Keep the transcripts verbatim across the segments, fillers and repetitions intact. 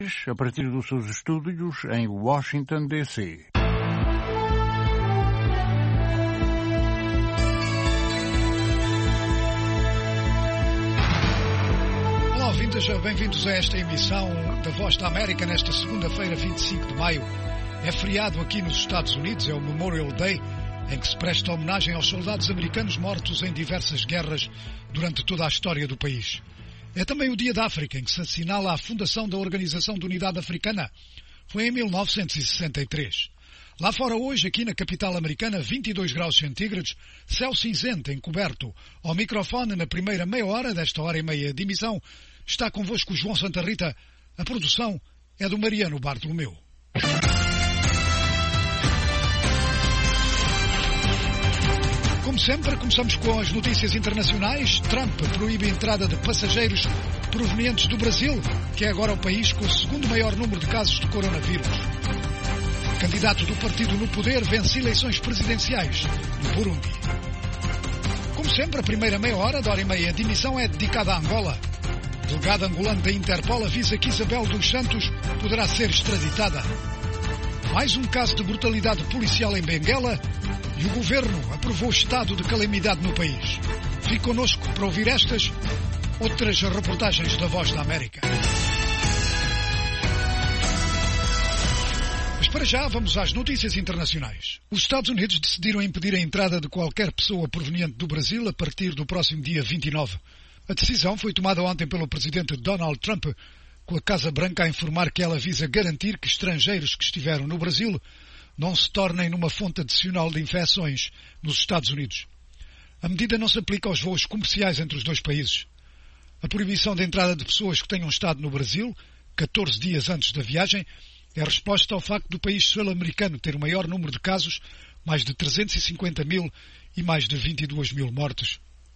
a partir dos seus estúdios em Washington, D C Olá, ouvintes, bem-vindos a esta emissão da Voz da América nesta segunda-feira, vinte e cinco de maio. É feriado aqui nos Estados Unidos, é o Memorial Day, em que se presta homenagem aos soldados americanos mortos em diversas guerras durante toda a história do país. É também o Dia da África, em que se assinala a fundação da Organização de Unidade Africana. Foi em mil novecentos e sessenta e três. Lá fora hoje, aqui na capital americana, vinte e dois graus centígrados, céu cinzento, encoberto. Ao microfone, na primeira meia hora desta hora e meia de emissão, está convosco o João Santa Rita. A produção é do Mariano Bartolomeu. Como sempre, começamos com as notícias internacionais. Trump proíbe a entrada de passageiros provenientes do Brasil, que é agora o país com o segundo maior número de casos de coronavírus. O candidato do partido no poder vence eleições presidenciais no Burundi. Como sempre, a primeira meia hora, da hora e meia de emissão, é dedicada à Angola. O delegado angolano da Interpol avisa que Isabel dos Santos poderá ser extraditada. Mais um caso de brutalidade policial em Benguela e o governo aprovou o estado de calamidade no país. Fique connosco para ouvir estas outras reportagens da Voz da América. Mas para já vamos às notícias internacionais. Os Estados Unidos decidiram impedir a entrada de qualquer pessoa proveniente do Brasil a partir do próximo dia vinte e nove. A decisão foi tomada ontem pelo presidente Donald Trump, com a Casa Branca a informar que ela visa garantir que estrangeiros que estiveram no Brasil não se tornem numa fonte adicional de infecções nos Estados Unidos. A medida não se aplica aos voos comerciais entre os dois países. A proibição de entrada de pessoas que tenham estado no Brasil, catorze dias antes da viagem, é resposta ao facto do país sul-americano ter o maior número de casos, mais de trezentos e cinquenta mil e mais de vinte e dois mil mortes.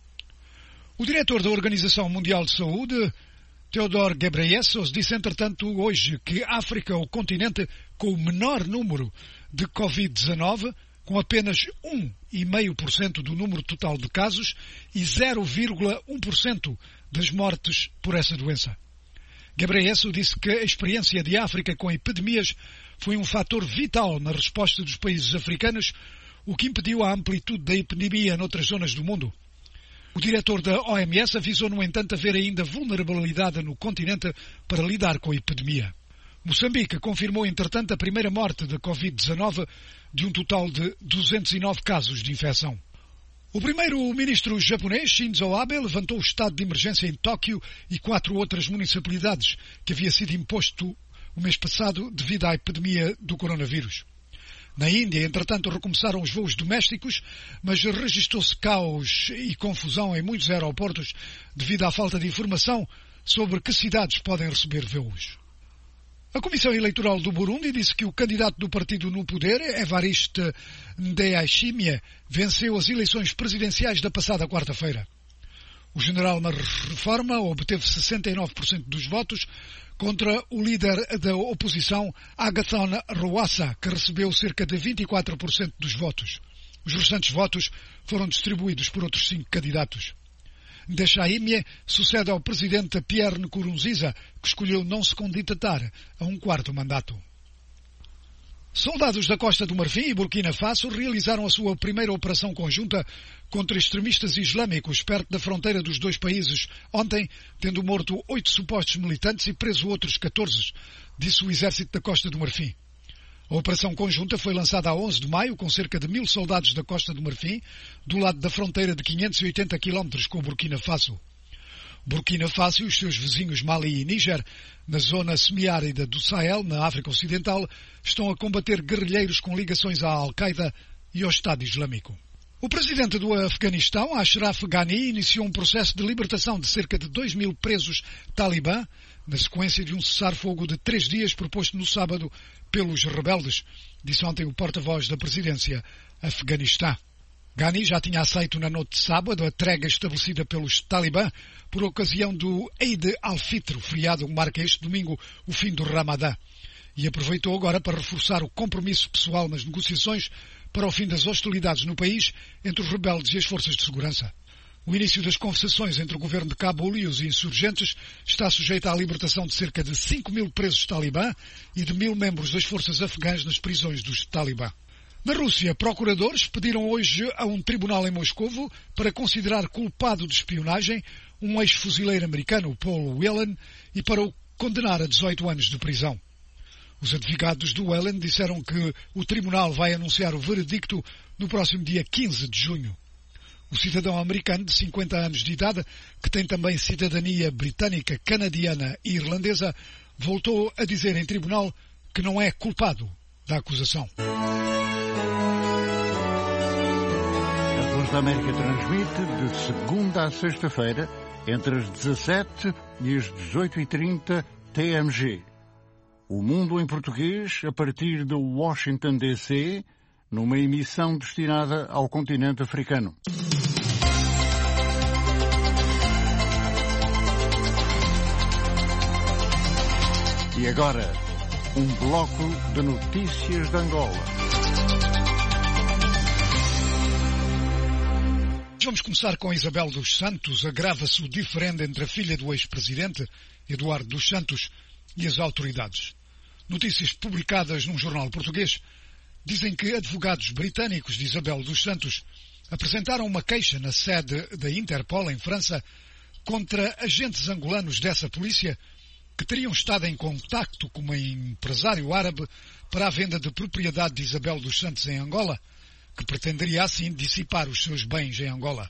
O diretor da Organização Mundial de Saúde, Tedros Ghebreyesus, disse entretanto hoje que a África é o continente com o menor número de covid dezenove, com apenas um vírgula cinco por cento do número total de casos e zero vírgula um por cento das mortes por essa doença. Ghebreyesus disse que a experiência de África com epidemias foi um fator vital na resposta dos países africanos, o que impediu a amplitude da epidemia noutras zonas do mundo. O diretor da O M S avisou, no entanto, haver ainda vulnerabilidade no continente para lidar com a epidemia. Moçambique confirmou, entretanto, a primeira morte de covid dezenove de um total de duzentos e nove casos de infecção. O primeiro-ministro japonês, Shinzo Abe, levantou o estado de emergência em Tóquio e quatro outras municipalidades que havia sido imposto o mês passado devido à epidemia do coronavírus. Na Índia, entretanto, recomeçaram os voos domésticos, mas registrou-se caos e confusão em muitos aeroportos devido à falta de informação sobre que cidades podem receber voos. A Comissão Eleitoral do Burundi disse que o candidato do partido no poder, Evariste Ndayishimiye, venceu as eleições presidenciais da passada quarta-feira. O general na reforma obteve sessenta e nove por cento dos votos contra o líder da oposição, Agathon Rwasa, que recebeu cerca de vinte e quatro por cento dos votos. Os restantes votos foram distribuídos por outros cinco candidatos. Ndayishimiye sucede ao presidente Pierre Nkurunziza, que escolheu não se candidatar a um quarto mandato. Soldados da Costa do Marfim e Burkina Faso realizaram a sua primeira operação conjunta contra extremistas islâmicos perto da fronteira dos dois países ontem, tendo morto oito supostos militantes e preso outros catorze, disse o Exército da Costa do Marfim. A operação conjunta foi lançada a onze de maio com cerca de mil soldados da Costa do Marfim, do lado da fronteira de quinhentos e oitenta quilómetros com o Burkina Faso. Burkina Faso e os seus vizinhos Mali e Níger, na zona semiárida do Sahel, na África Ocidental, estão a combater guerrilheiros com ligações à Al-Qaeda e ao Estado Islâmico. O presidente do Afeganistão, Ashraf Ghani, iniciou um processo de libertação de cerca de dois mil presos talibã, na sequência de um cessar-fogo de três dias proposto no sábado pelos rebeldes, disse ontem o porta-voz da presidência afeganistã. Ghani já tinha aceito na noite de sábado a trégua estabelecida pelos talibã por ocasião do Eid al-Fitr, feriado que marca este domingo o fim do Ramadã, e aproveitou agora para reforçar o compromisso pessoal nas negociações para o fim das hostilidades no país entre os rebeldes e as forças de segurança. O início das conversações entre o governo de Cabul e os insurgentes está sujeito à libertação de cerca de cinco mil presos talibã e de mil membros das forças afegãs nas prisões dos talibã. Na Rússia, procuradores pediram hoje a um tribunal em Moscovo para considerar culpado de espionagem um ex-fuzileiro americano, Paul Whelan, e para o condenar a dezoito anos de prisão. Os advogados do Whelan disseram que o tribunal vai anunciar o veredicto no próximo dia quinze de junho. O cidadão americano de cinquenta anos de idade, que tem também cidadania britânica, canadiana e irlandesa, voltou a dizer em tribunal que não é culpado da acusação. A Voz da América transmite de segunda a sexta-feira, entre as dezassete e as dezoito e trinta T M G. O Mundo em Português, a partir de Washington, D C, numa emissão destinada ao continente africano. E agora, um bloco de notícias de Angola. Vamos começar com Isabel dos Santos. Agrava-se o diferendo entre a filha do ex-presidente, Eduardo dos Santos, e as autoridades. Notícias publicadas num jornal português dizem que advogados britânicos de Isabel dos Santos apresentaram uma queixa na sede da Interpol, em França, contra agentes angolanos dessa polícia que teriam estado em contacto com um empresário árabe para a venda de propriedade de Isabel dos Santos em Angola, que pretenderia assim dissipar os seus bens em Angola.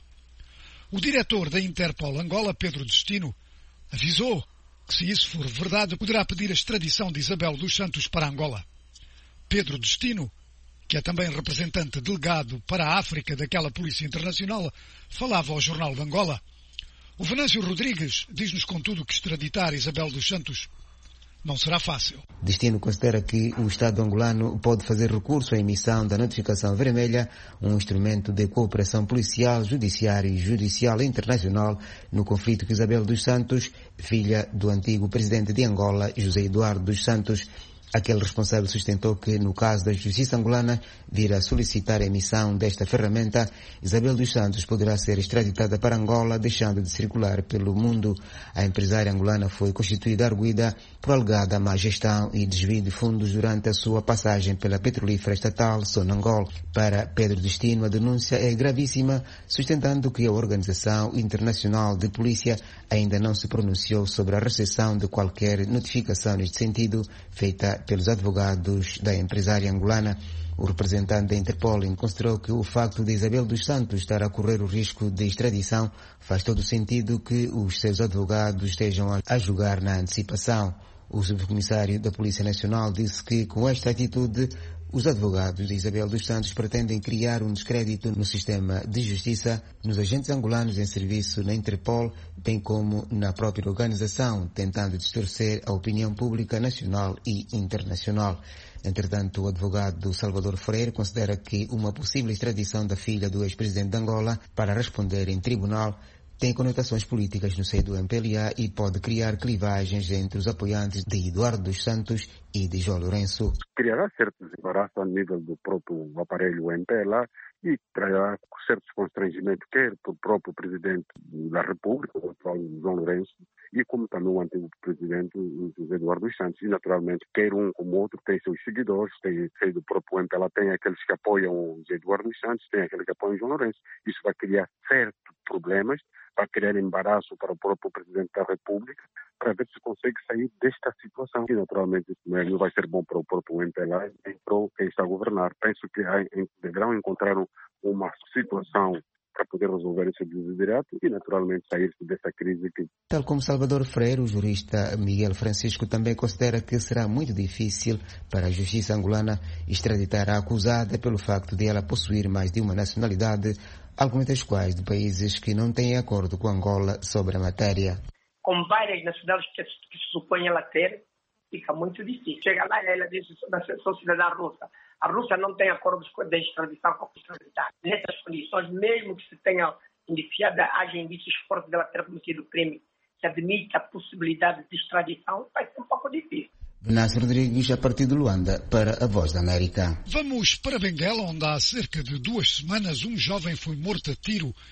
O diretor da Interpol Angola, Pedro Destino, avisou que, se isso for verdade, poderá pedir a extradição de Isabel dos Santos para Angola. Pedro Destino, que é também representante delegado para a África daquela Polícia Internacional, falava ao Jornal de Angola. O Venâncio Rodrigues diz-nos, contudo, que extraditar Isabel dos Santos não será fácil. Destino considera que o Estado angolano pode fazer recurso à emissão da notificação vermelha, um instrumento de cooperação policial, judiciária e judicial internacional no conflito que Isabel dos Santos, filha do antigo presidente de Angola, José Eduardo dos Santos, aquele responsável sustentou que, no caso da justiça angolana vir a solicitar a emissão desta ferramenta, Isabel dos Santos poderá ser extraditada para Angola, deixando de circular pelo mundo. A empresária angolana foi constituída arguida por alegada má gestão e desvio de fundos durante a sua passagem pela petrolífera estatal Sonangol. Para Pedro Destino, a denúncia é gravíssima, sustentando que a Organização Internacional de Polícia ainda não se pronunciou sobre a recepção de qualquer notificação neste sentido, feita pelos advogados da empresária angolana. O representante da Interpol considerou que o facto de Isabel dos Santos estar a correr o risco de extradição faz todo o sentido que os seus advogados estejam a julgar na antecipação. O subcomissário da Polícia Nacional disse que, com esta atitude, os advogados de Isabel dos Santos pretendem criar um descrédito no sistema de justiça, nos agentes angolanos em serviço na Interpol, bem como na própria organização, tentando distorcer a opinião pública nacional e internacional. Entretanto, o advogado Salvador Freire considera que uma possível extradição da filha do ex-presidente de Angola para responder em tribunal tem conotações políticas no seio do M P L A e pode criar clivagens entre os apoiantes de Eduardo dos Santos e de João Lourenço. Criará certos embaraços a nível do próprio aparelho M P L A e trará certos constrangimentos, quer para o próprio presidente da República, o atual João Lourenço, e como também o antigo presidente José Eduardo dos Santos. E, naturalmente, quer um como outro tem seus seguidores, tem seio do próprio M P L A, tem aqueles que apoiam o José Eduardo dos Santos, tem aqueles que apoiam o João Lourenço. Isso vai criar certos problemas, vai criar embaraço para o próprio presidente da República, para ver se consegue sair desta situação. E, naturalmente, isso não vai ser bom para o próprio M P L A, nem para quem está a governar. Penso que deverão encontrar uma situação para poder resolver esse desiderato e, naturalmente, sair-se dessa crise. Que... Tal como Salvador Freire, o jurista Miguel Francisco também considera que será muito difícil para a justiça angolana extraditar a acusada pelo facto de ela possuir mais de uma nacionalidade, algumas das quais de países que não têm acordo com Angola sobre a matéria. Com várias nacionalidades que, que se supõe ela ter, fica muito difícil. Chega lá e ela diz que sou cidadã russa. A Rússia não tem acordos de extradição com a extraditar. Nessas condições, mesmo que se tenha indiciada, haja indícios fortes dela ter cometido crime, que admite a possibilidade de extradição, vai ser um pouco difícil. Venâncio Rodrigues, a partir de Luanda, para a Voz da América. Vamos para Benguela, onde há cerca de duas semanas um jovem foi morto a tiro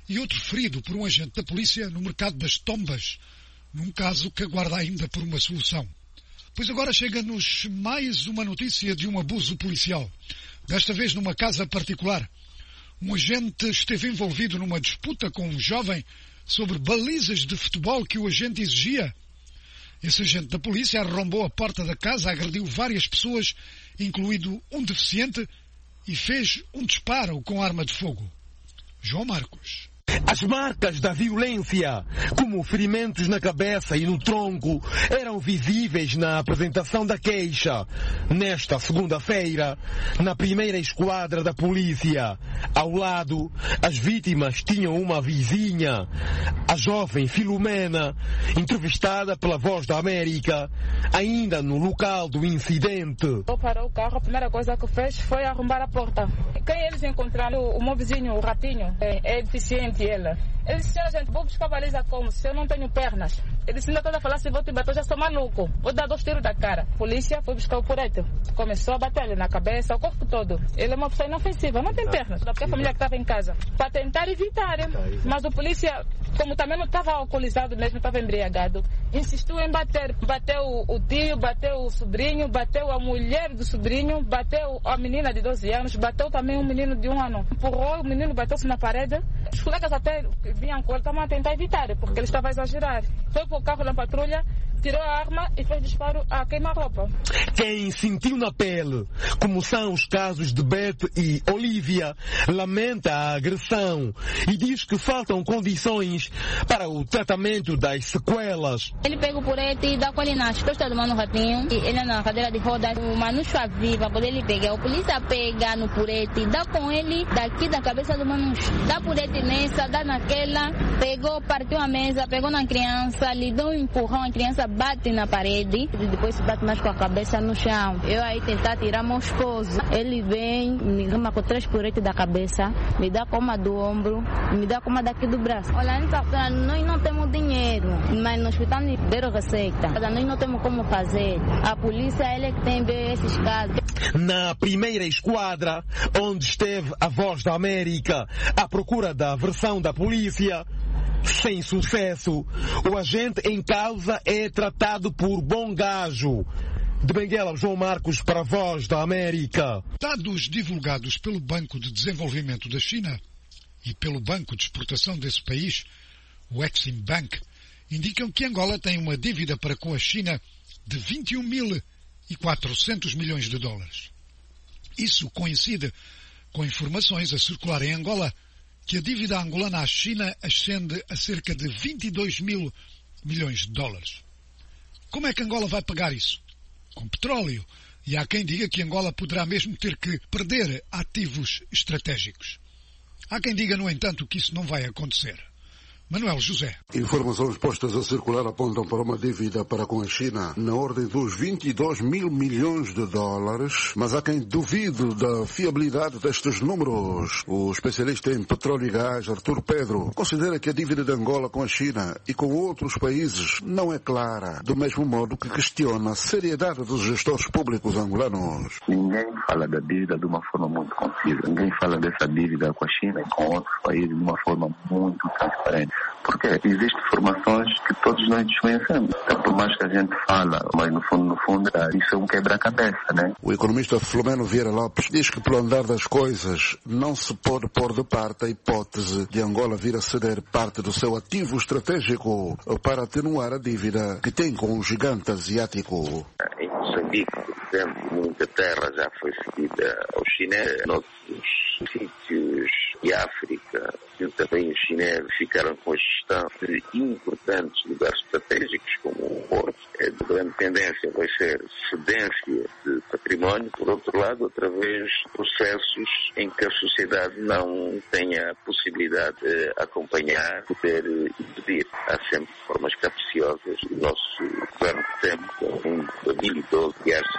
e outro ferido por um agente da polícia no mercado das Tombas, num caso que aguarda ainda por uma solução. Pois agora chega-nos mais uma notícia de um abuso policial, desta vez numa casa particular. Um agente esteve envolvido numa disputa com um jovem sobre balizas de futebol que o agente exigia. Esse agente da polícia arrombou a porta da casa, agrediu várias pessoas, incluído um deficiente, e fez um disparo com arma de fogo. João Marcos. As marcas da violência, como ferimentos na cabeça e no tronco, eram visíveis na apresentação da queixa. Nesta segunda-feira, na primeira esquadra da polícia, ao lado, as vítimas tinham uma vizinha, a jovem Filomena, entrevistada pela Voz da América, ainda no local do incidente. Eu parou o carro, a primeira coisa que fez foi arrombar a porta. Quem eles encontraram, o meu vizinho, o Ratinho, é, é deficiente ela. Ele disse, senhora, gente, vou buscar baliza como? Se eu não tenho pernas. Ele disse, ainda toda a falar, se vou te bater, eu já sou maluco. Vou dar dois tiros da cara. A polícia foi buscar o purete. Começou a bater-lhe na cabeça, o corpo todo. Ele é uma pessoa inofensiva, não tem pernas. Porque a família que estava em casa. Para tentar evitar. Mas o polícia, como também não estava alcoolizado mesmo, estava embriagado, insistiu em bater. Bateu o tio, bateu o sobrinho, bateu a mulher do sobrinho, bateu a menina de doze anos, bateu também um menino de um ano. Empurrou, o menino bateu-se na parede. Os colegas até vinham com ele, estavam a tentar evitar, porque ele estava a exagerar. Foi para o carro da patrulha, tirou a arma e fez disparo a queima-roupa. Quem sentiu na pele, como são os casos de Beth e Olivia, lamenta a agressão e diz que faltam condições para o tratamento das sequelas. Ele pega o purete e dá com ele nas costas do Mano Ratinho, e ele na cadeira de rodas, o Manu viva, quando ele pega, o polícia pega no purete, dá com ele daqui da cabeça do Manu, dá purete nessa, dá naquela, pegou, partiu a mesa, pegou na criança, lhe deu um empurrão, a criança bate na parede e depois se bate mais com a cabeça no chão. Eu aí tentar tirar meu esposo. Ele vem, me rama com três puretes da cabeça, me dá com uma do ombro, me dá com uma daqui do braço. Olha, nós não temos dinheiro, mas no hospital não deram receita. Nós não temos como fazer. A polícia é que tem ver esses casos. Na primeira esquadra, onde esteve a Voz da América à procura da versão da polícia, sem sucesso, o agente em causa é tratado por bom gajo. De Benguela, João Marcos para a Voz da América. Dados divulgados pelo Banco de Desenvolvimento da China e pelo Banco de Exportação desse país, o Exim Bank, indicam que Angola tem uma dívida para com a China de vinte e um mil e quatrocentos milhões de dólares. Isso coincide com informações a circular em Angola que a dívida angolana à China ascende a cerca de vinte e dois mil milhões de dólares. Como é que Angola vai pagar isso? Com petróleo. E há quem diga que Angola poderá mesmo ter que perder ativos estratégicos. Há quem diga, no entanto, que isso não vai acontecer. Manuel José. Informações postas a circular apontam para uma dívida para com a China na ordem dos vinte e dois mil milhões de dólares, mas há quem duvide da fiabilidade destes números. O especialista em petróleo e gás, Artur Pedro, considera que a dívida de Angola com a China e com outros países não é clara, do mesmo modo que questiona a seriedade dos gestores públicos angolanos. Ninguém fala da dívida de uma forma muito concisa. Ninguém fala dessa dívida com a China e com outros países de uma forma muito transparente. Porque existem informações que todos nós desconhecemos. Então, por mais que a gente fala, mas no fundo, no fundo, isso é um quebra-cabeça, né? O economista Filomeno Vieira Lopes diz que, pelo andar das coisas, não se pode pôr de parte a hipótese de Angola vir a ceder parte do seu ativo estratégico para atenuar a dívida que tem com o gigante asiático. Em Moçambique, por exemplo, muita terra já foi cedida aos chineses. Noutros sítios de África, e também os chineses ficaram com a gestão de importantes lugares estratégicos, como o Porto. A grande tendência vai ser cedência de património, por outro lado, através de processos em que a sociedade não tenha a possibilidade de acompanhar, poder impedir. Há sempre formas capciosas. O nosso governo sempre é muito habilidoso e há situações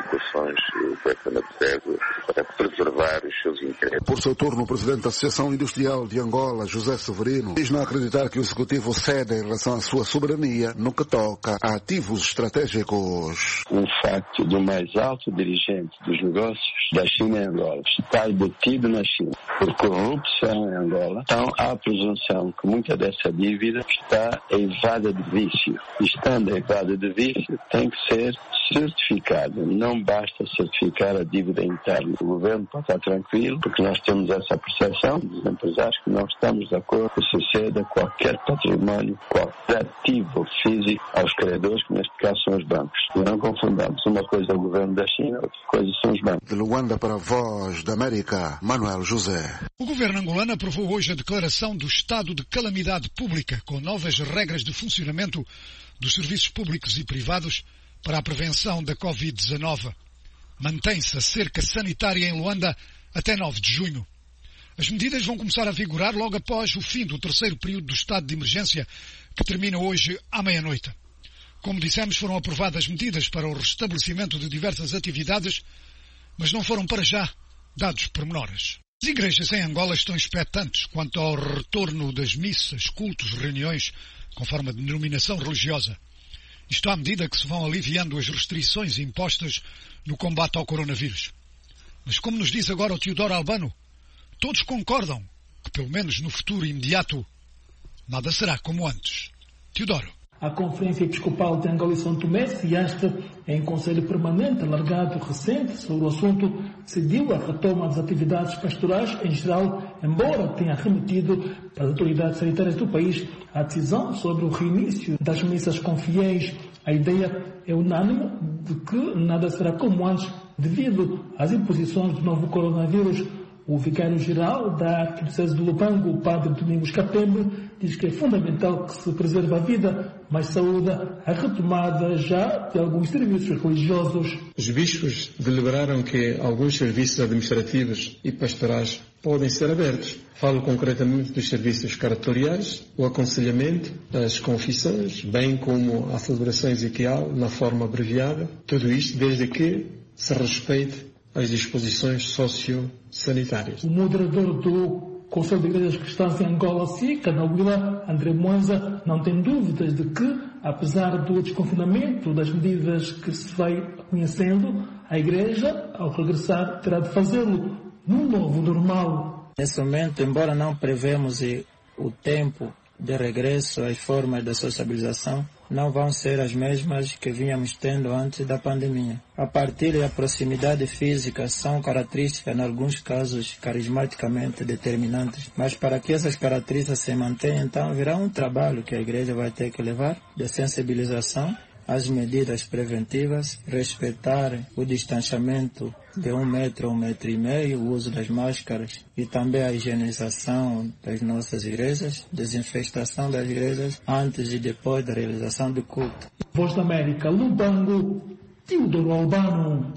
ações o P F N percebe para preservar os seus interesses. Por seu turno, o presidente da Associação Industrial de Angola, José Severino, diz não acreditar que o executivo cede em relação à sua soberania no que toca a ativos estratégicos. O facto do mais alto dirigente dos negócios da China em Angola estar detido na China por corrupção em Angola, então há a presunção que muita dessa dívida está evada de vício. Estando evada de vício, tem que ser certificada. Não basta certificar a dívida interna. O governo pode estar tranquilo, porque nós temos essa percepção dos empresários que não estamos de acordo que se ceda qualquer património, qualquer ativo físico aos credores, que neste caso são os bancos. E não confundamos. Uma coisa é o governo da China, outra coisa são os bancos. De Luanda para a Voz da América, Manuel José. O governo angolano aprovou hoje a declaração do estado de calamidade pública, com novas regras de funcionamento dos serviços públicos e privados para a prevenção da covid dezenove. Mantém-se a cerca sanitária em Luanda até nove de junho. As medidas vão começar a vigorar logo após o fim do terceiro período do estado de emergência, que termina hoje à meia-noite. Como dissemos, foram aprovadas medidas para o restabelecimento de diversas atividades, mas não foram para já dados pormenores. As igrejas em Angola estão expectantes quanto ao retorno das missas, cultos, reuniões, conforme a denominação religiosa. Isto à medida que se vão aliviando as restrições impostas no combate ao coronavírus. Mas como nos diz agora o Teodoro Albano, todos concordam que, pelo menos no futuro imediato, nada será como antes. Teodoro. A Conferência Episcopal de Angola e São Tomé, SIAST, em conselho permanente alargado recente sobre o assunto, decidiu a retoma das atividades pastorais em geral, embora tenha remetido para as autoridades sanitárias do país a decisão sobre o reinício das missas com fiéis. A ideia é unânime de que nada será como antes devido às imposições do novo coronavírus. O vigário-geral da Arquidiocese de Lubango, o padre Domingos Capembe, diz que é fundamental que se preserve a vida, mas saúda a retomada já de alguns serviços religiosos. Os bispos deliberaram que alguns serviços administrativos e pastorais podem ser abertos. Falo concretamente dos serviços curatoriais, o aconselhamento, as confissões, bem como a celebração ezequial na forma abreviada. Tudo isto desde que se respeite as disposições socio-sanitárias. O moderador do Conselho de Igrejas Cristãs em Angola, SICA, na Huila, André Moenza, não tem dúvidas de que, apesar do desconfinamento das medidas que se vai conhecendo, a Igreja, ao regressar, terá de fazê-lo num novo normal. Nesse momento, embora não prevemos o tempo de regresso às formas de sociabilização, não vão ser as mesmas que vínhamos tendo antes da pandemia. A partilha e a proximidade física são características, em alguns casos, carismaticamente determinantes. Mas para que essas características se mantenham, então, haverá um trabalho que a Igreja vai ter que levar de sensibilização às medidas preventivas, respeitar o distanciamento de um metro, um metro e meio, o uso das máscaras e também a higienização das nossas igrejas, desinfestação das igrejas antes e depois da realização do culto. Voz da América, Lubango, Teodoro Albano.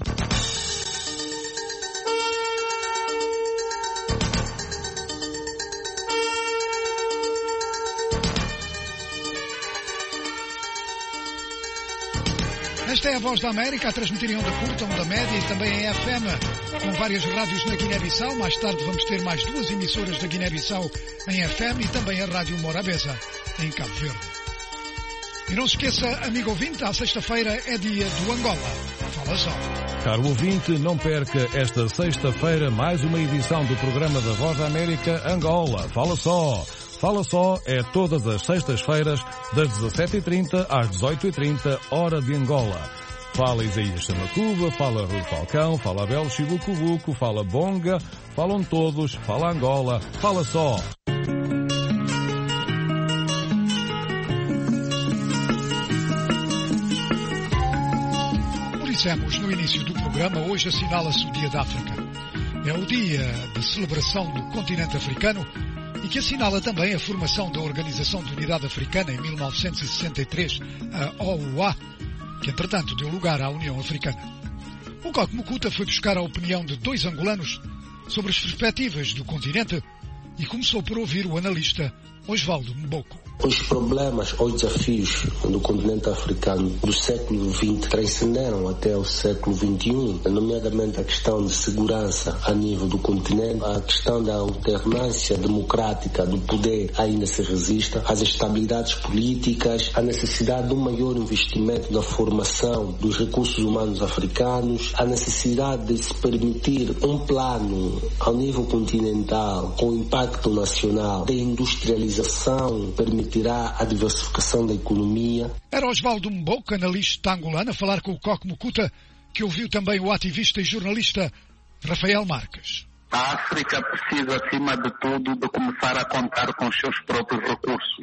Esta é a Voz da América, a transmitir em onda curta, onda média e também em F M, com várias rádios na Guiné-Bissau. Mais tarde vamos ter mais duas emissoras da Guiné-Bissau em F M e também a Rádio Morabeza, em Cabo Verde. E não se esqueça, amigo ouvinte, à sexta-feira é dia do Angola. Fala só. Caro ouvinte, não perca esta sexta-feira mais uma edição do programa da Voz da América Angola. Fala só. Fala Só é todas as sextas-feiras, das dezassete e trinta às dezoito e trinta, hora de Angola. Fala Isaías Chamacuba, fala Rui Falcão, fala Abel Chibucubuco, fala Bonga, falam todos, fala Angola, fala só. Como dissemos no início do programa, hoje assinala-se o Dia da África. É o dia de celebração do continente africano e que assinala também a formação da Organização de Unidade Africana em mil novecentos e sessenta e três, a O U A, que entretanto deu lugar à União Africana. O Coque Mucuta foi buscar a opinião de dois angolanos sobre as perspectivas do continente e começou por ouvir o analista Osvaldo Mboko. Os problemas ou desafios do continente africano do século vinte transcenderam até o século vinte e um, nomeadamente a questão de segurança a nível do continente, a questão da alternância democrática do poder ainda se resiste, as instabilidades políticas, a necessidade de um maior investimento na formação dos recursos humanos africanos, a necessidade de se permitir um plano ao nível continental com impacto nacional de industrialização, permitirá a diversificação da economia. Era Osvaldo Mboka, analista angolano, a falar com o Coque Mukuta, que ouviu também o ativista e jornalista Rafael Marques. A África precisa, acima de tudo, de começar a contar com os seus próprios recursos.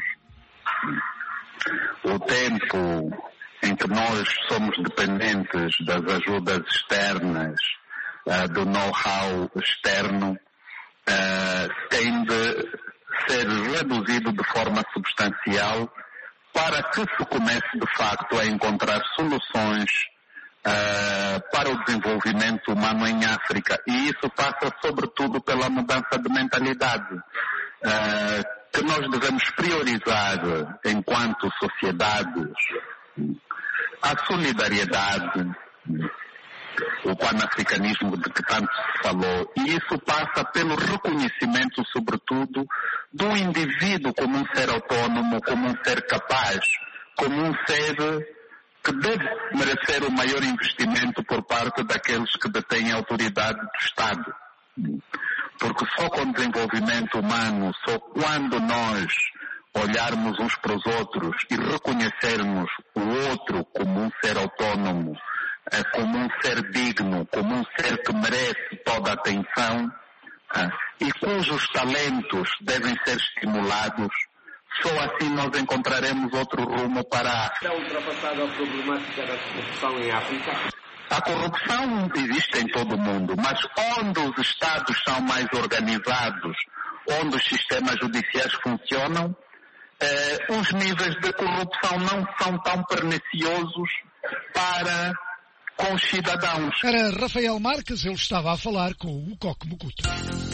O tempo em que nós somos dependentes das ajudas externas, uh, do know-how externo, uh, tem de ser reduzido de forma substancial para que se comece, de facto, a encontrar soluções uh, para o desenvolvimento humano em África. E isso passa, sobretudo, pela mudança de mentalidade, uh, que nós devemos priorizar enquanto sociedades a solidariedade, o panafricanismo de que tanto se falou, e isso passa pelo reconhecimento, sobretudo, do indivíduo como um ser autônomo, como um ser capaz, como um ser que deve merecer o maior investimento por parte daqueles que detêm a autoridade do Estado. Porque só com o desenvolvimento humano, só quando nós olharmos uns para os outros e reconhecermos o outro como um ser autônomo, como um ser digno, como um ser que merece toda a atenção e cujos talentos devem ser estimulados, só assim nós encontraremos outro rumo para a África. É ultrapassada a problemática da corrupção em África? A corrupção existe em todo o mundo, mas onde os Estados são mais organizados, onde os sistemas judiciais funcionam, eh, os níveis de corrupção não são tão perniciosos para com os cidadãos. Era Rafael Marques, ele estava a falar com o Coque Mukuta.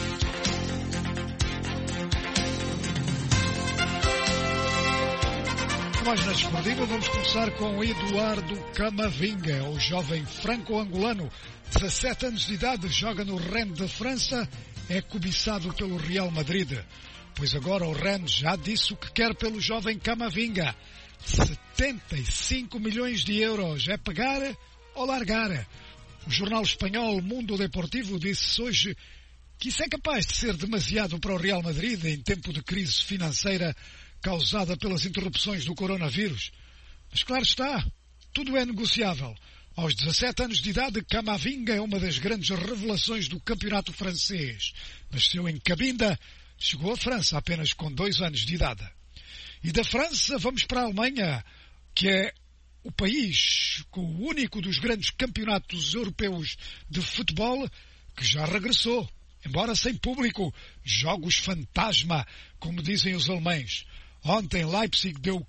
Mais na desportiva, vamos começar com Eduardo Camavinga, o jovem franco-angolano, dezassete anos de idade, joga no Rennes da França, é cobiçado pelo Real Madrid. Pois agora o Rennes já disse o que quer pelo jovem Camavinga. setenta e cinco milhões de euros. É pagar ou largar. O jornal espanhol Mundo Deportivo disse hoje que isso é capaz de ser demasiado para o Real Madrid em tempo de crise financeira causada pelas interrupções do coronavírus. Mas claro está, tudo é negociável. Aos dezassete anos de idade, Camavinga é uma das grandes revelações do campeonato francês. Nasceu em Cabinda, chegou à França apenas com dois anos de idade. E da França vamos para a Alemanha, que é o país com o único dos grandes campeonatos europeus de futebol que já regressou, embora sem público, jogos fantasma, como dizem os alemães. Ontem Leipzig deu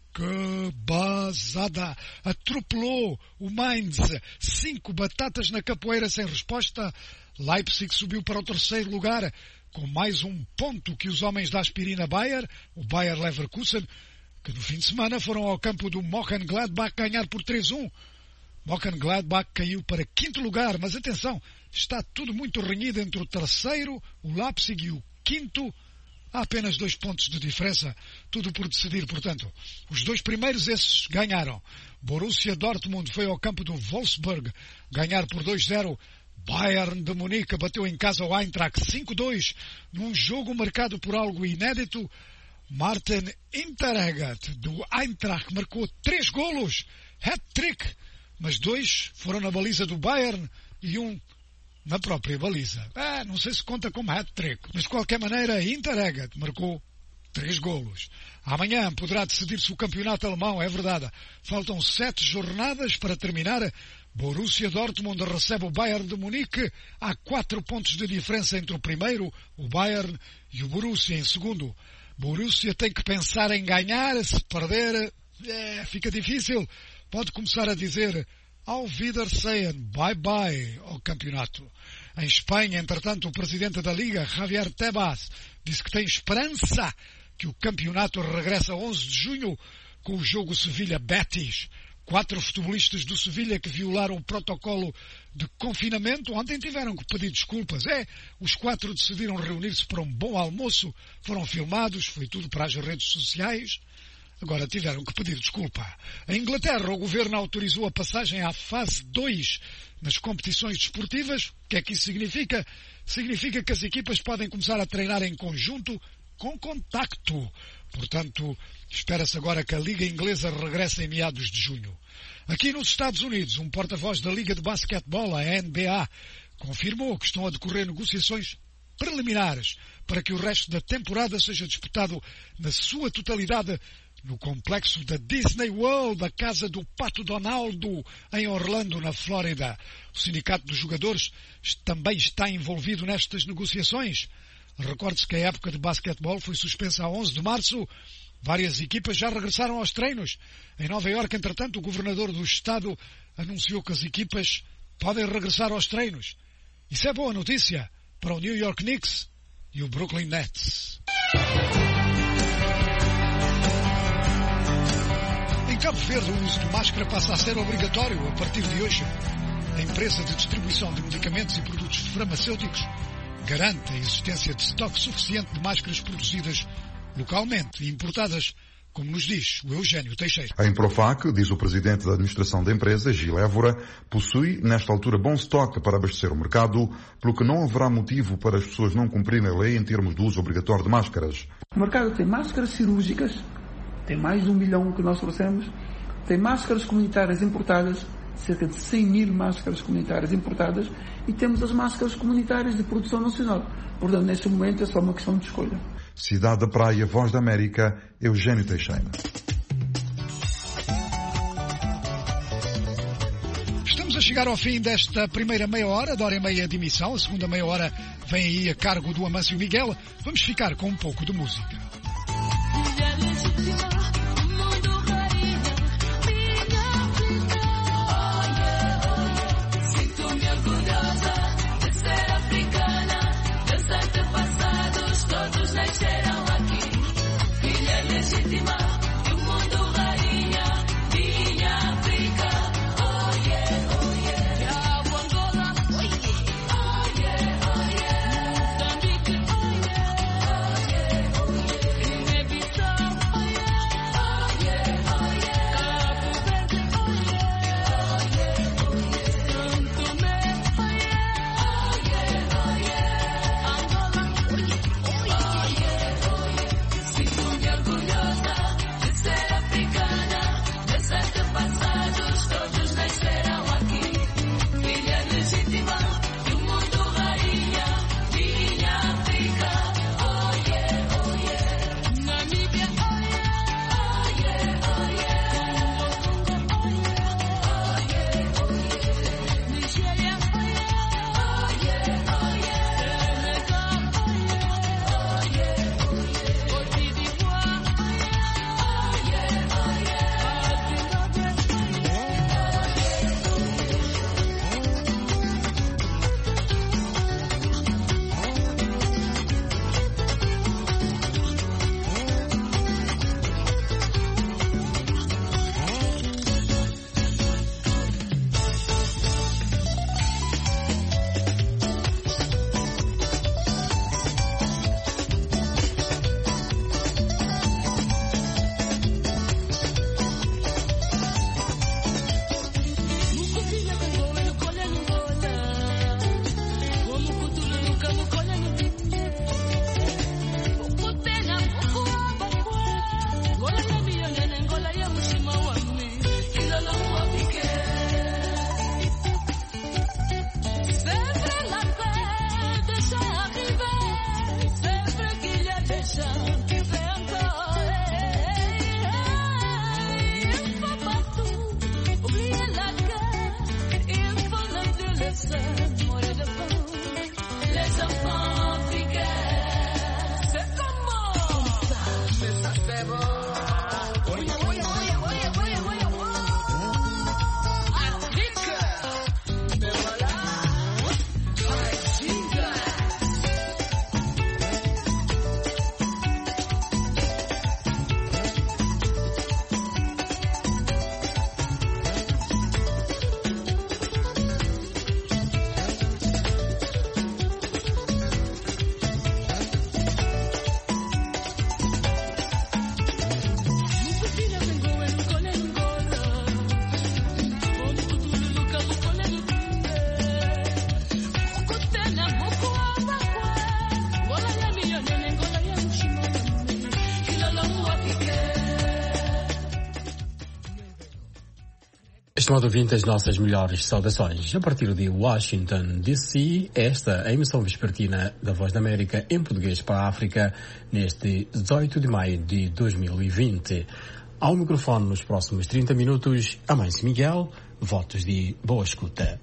cabazada, atropelou o Mainz, cinco batatas na capoeira sem resposta. Leipzig subiu para o terceiro lugar, com mais um ponto que os homens da aspirina Bayer, o Bayer Leverkusen, que no fim de semana foram ao campo do Mönchengladbach ganhar por três a um. Mönchengladbach caiu para quinto lugar, mas atenção, está tudo muito renhido entre o terceiro, o Leipzig, e o quinto. Há apenas dois pontos de diferença, tudo por decidir, portanto. Os dois primeiros, esses, ganharam. Borussia Dortmund foi ao campo do Wolfsburg ganhar por dois a zero. Bayern de Munique bateu em casa o Eintracht cinco a dois, num jogo marcado por algo inédito. Martin Hinteregger, do Eintracht, marcou três golos, hat-trick, mas dois foram na baliza do Bayern e um na própria baliza. Ah, não sei se conta como hat-trick, mas de qualquer maneira, Hinteregger marcou três golos. Amanhã poderá decidir-se o campeonato alemão, é verdade. Faltam sete jornadas para terminar. Borussia Dortmund recebe o Bayern de Munique. Há quatro pontos de diferença entre o primeiro, o Bayern, e o Borussia em segundo. Borussia tem que pensar em ganhar. Se perder, é, fica difícil. Pode começar a dizer Auf Wiedersehen, bye-bye ao campeonato. Em Espanha, entretanto, o presidente da Liga, Javier Tebas, disse que tem esperança que o campeonato regressa a onze de junho com o jogo Sevilha-Betis. Quatro futebolistas do Sevilha que violaram o protocolo de confinamento ontem tiveram que pedir desculpas. É, os quatro decidiram reunir-se para um bom almoço, foram filmados, foi tudo para as redes sociais. Agora tiveram que pedir desculpa. Em Inglaterra, o governo autorizou a passagem à fase dois nas competições desportivas. O que é que isso significa? Significa que as equipas podem começar a treinar em conjunto com contacto. Portanto, espera-se agora que a Liga Inglesa regresse em meados de junho. Aqui nos Estados Unidos, um porta-voz da Liga de Basquetebol, a N B A, confirmou que estão a decorrer negociações preliminares para que o resto da temporada seja disputado na sua totalidade no complexo da Disney World, a casa do Pato Donaldo, em Orlando, na Flórida. O sindicato dos jogadores também está envolvido nestas negociações. Recorde-se que a época de basquetebol foi suspensa a onze de março. Várias equipas já regressaram aos treinos. Em Nova Iorque, entretanto, o governador do estado anunciou que as equipas podem regressar aos treinos. Isso é boa notícia para o New York Knicks e o Brooklyn Nets. Em Cabo Verde, o uso de máscara passa a ser obrigatório a partir de hoje. A empresa de distribuição de medicamentos e produtos farmacêuticos garante a existência de estoque suficiente de máscaras produzidas localmente e importadas, como nos diz o Eugênio Teixeira. A Improfac, diz o presidente da administração da empresa, Gil Évora, possui nesta altura bom estoque para abastecer o mercado, pelo que não haverá motivo para as pessoas não cumprirem a lei em termos de uso obrigatório de máscaras. O mercado tem máscaras cirúrgicas, tem mais de um milhão que nós trouxemos, tem máscaras comunitárias importadas, cerca de cem mil máscaras comunitárias importadas, e temos as máscaras comunitárias de produção nacional. Portanto, neste momento é só uma questão de escolha. Cidade da Praia, Voz da América, Eugênio Teixeira. Estamos a chegar ao fim desta primeira meia hora, da hora e meia de emissão. A segunda meia hora vem aí a cargo do Amâncio Miguel. Vamos ficar com um pouco de música. Nasceram aqui, filha legítima do mundo, rainha, minha África. Oh yeah, oh yeah. Angola, oh yeah, oh yeah, oh yeah. Moçambique, oh yeah, oh yeah, oh yeah. Guiné-Bissau, oh yeah, oh yeah, oh yeah. Cabo Verde, oh yeah, oh yeah, oh yeah. São Tomé, oh yeah, oh yeah, oh yeah. Angola, oh yeah. Estimado ouvinte, as nossas melhores saudações. A partir de Washington, D C, esta é a emissão vespertina da Voz da América em português para a África, neste dezoito de maio de dois mil e vinte. Ao microfone nos próximos trinta minutos, Amâncio Miguel, votos de boa escuta.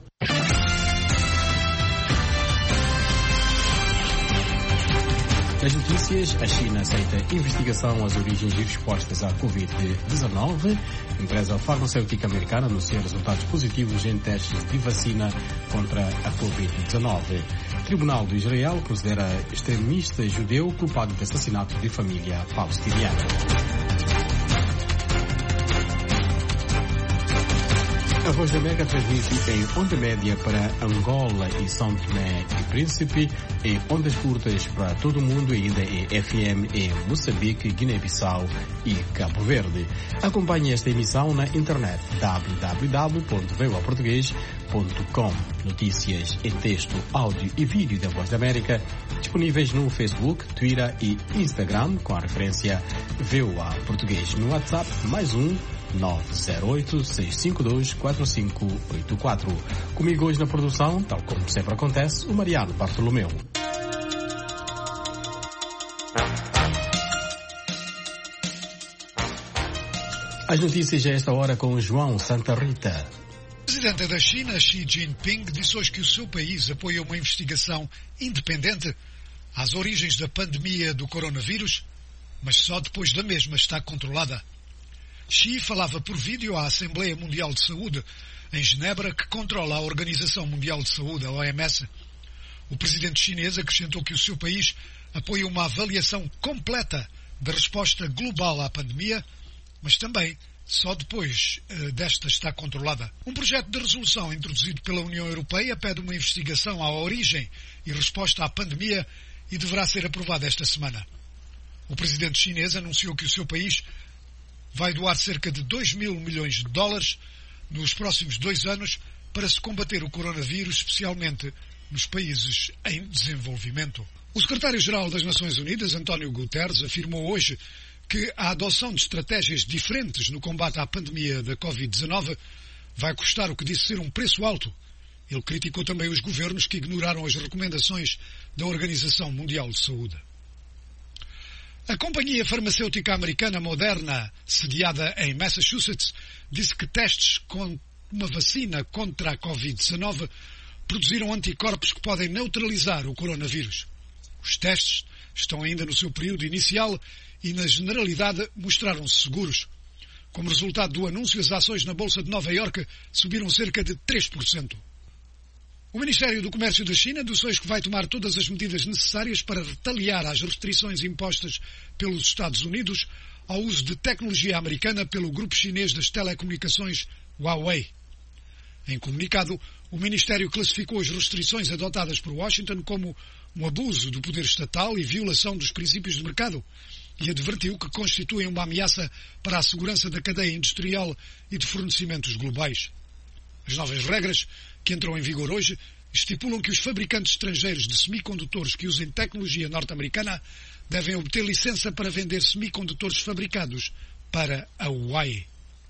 Nas notícias, a China aceita investigação às origens e respostas à covid dezenove. A empresa farmacêutica americana anuncia resultados positivos em testes de vacina contra a covid dezenove. O Tribunal de Israel considera extremista judeu culpado de assassinato de família palestiniana. A Voz da América transmite em onda média para Angola e São Tomé e Príncipe, em ondas curtas para todo o mundo e ainda em F M em Moçambique, Guiné-Bissau e Cabo Verde. Acompanhe esta emissão na internet w w w ponto v o a português ponto com. Notícias em texto, áudio e vídeo da Voz da América disponíveis no Facebook, Twitter e Instagram com a referência V O A Português. No WhatsApp, mais um nove zero oito, seis cinco dois, quatro cinco oito quatro. Comigo hoje na produção, tal como sempre acontece, o Mariano Bartolomeu. As notícias a esta hora com João Santa Rita. O presidente da China, Xi Jinping, disse hoje que o seu país apoia uma investigação independente às origens da pandemia do coronavírus, mas só depois da mesma estar controlada. Xi falava por vídeo à Assembleia Mundial de Saúde, em Genebra, que controla a Organização Mundial de Saúde, a O M S. O presidente chinês acrescentou que o seu país apoia uma avaliação completa da resposta global à pandemia, mas também só depois uh, desta estar controlada. Um projeto de resolução introduzido pela União Europeia pede uma investigação à origem e resposta à pandemia e deverá ser aprovado esta semana. O presidente chinês anunciou que o seu país vai doar cerca de dois mil milhões de dólares nos próximos dois anos para se combater o coronavírus, especialmente nos países em desenvolvimento. O secretário-geral das Nações Unidas, António Guterres, afirmou hoje que a adoção de estratégias diferentes no combate à pandemia da covid dezenove vai custar o que disse ser um preço alto. Ele criticou também os governos que ignoraram as recomendações da Organização Mundial de Saúde. A companhia farmacêutica americana Moderna, sediada em Massachusetts, disse que testes com uma vacina contra a covid dezenove produziram anticorpos que podem neutralizar o coronavírus. Os testes estão ainda no seu período inicial e, na generalidade, mostraram-se seguros. Como resultado do anúncio, as ações na Bolsa de Nova Iorque subiram cerca de três por cento. O Ministério do Comércio da China disse hoje que vai tomar todas as medidas necessárias para retaliar às restrições impostas pelos Estados Unidos ao uso de tecnologia americana pelo grupo chinês das telecomunicações Huawei. Em comunicado, o Ministério classificou as restrições adotadas por Washington como um abuso do poder estatal e violação dos princípios de mercado e advertiu que constituem uma ameaça para a segurança da cadeia industrial e de fornecimentos globais. As novas regras, que entram em vigor hoje, estipulam que os fabricantes estrangeiros de semicondutores que usem tecnologia norte-americana devem obter licença para vender semicondutores fabricados para a Huawei.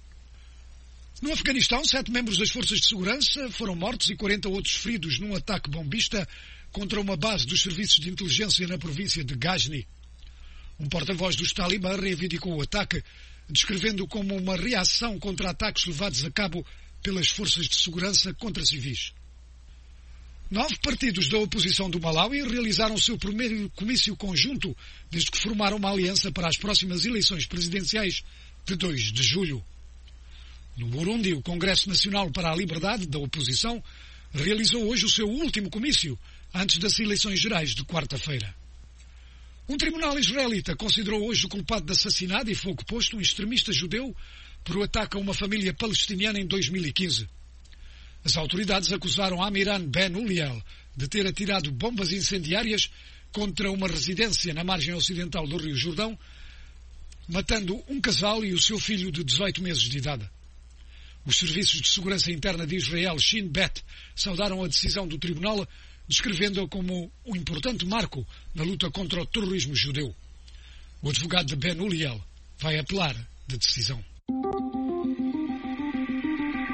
No Afeganistão, sete membros das forças de segurança foram mortos e quarenta outros feridos num ataque bombista contra uma base dos serviços de inteligência na província de Ghazni. Um porta-voz dos Talibã reivindicou o ataque, descrevendo-o como uma reação contra ataques levados a cabo pelas forças de segurança contra civis. Nove partidos da oposição do Malawi realizaram o seu primeiro comício conjunto desde que formaram uma aliança para as próximas eleições presidenciais de dois de julho. No Burundi, o Congresso Nacional para a Liberdade da Oposição realizou hoje o seu último comício antes das eleições gerais de quarta-feira. Um tribunal israelita considerou hoje o culpado de assassinato e fogo posto um extremista judeu por o ataque a uma família palestiniana em dois mil e quinze. As autoridades acusaram Amiran Ben Uliel de ter atirado bombas incendiárias contra uma residência na margem ocidental do Rio Jordão, matando um casal e o seu filho de dezoito meses de idade. Os serviços de segurança interna de Israel, Shin Bet, saudaram a decisão do tribunal, descrevendo-a como um importante marco na luta contra o terrorismo judeu. O advogado de Ben Uliel vai apelar da decisão.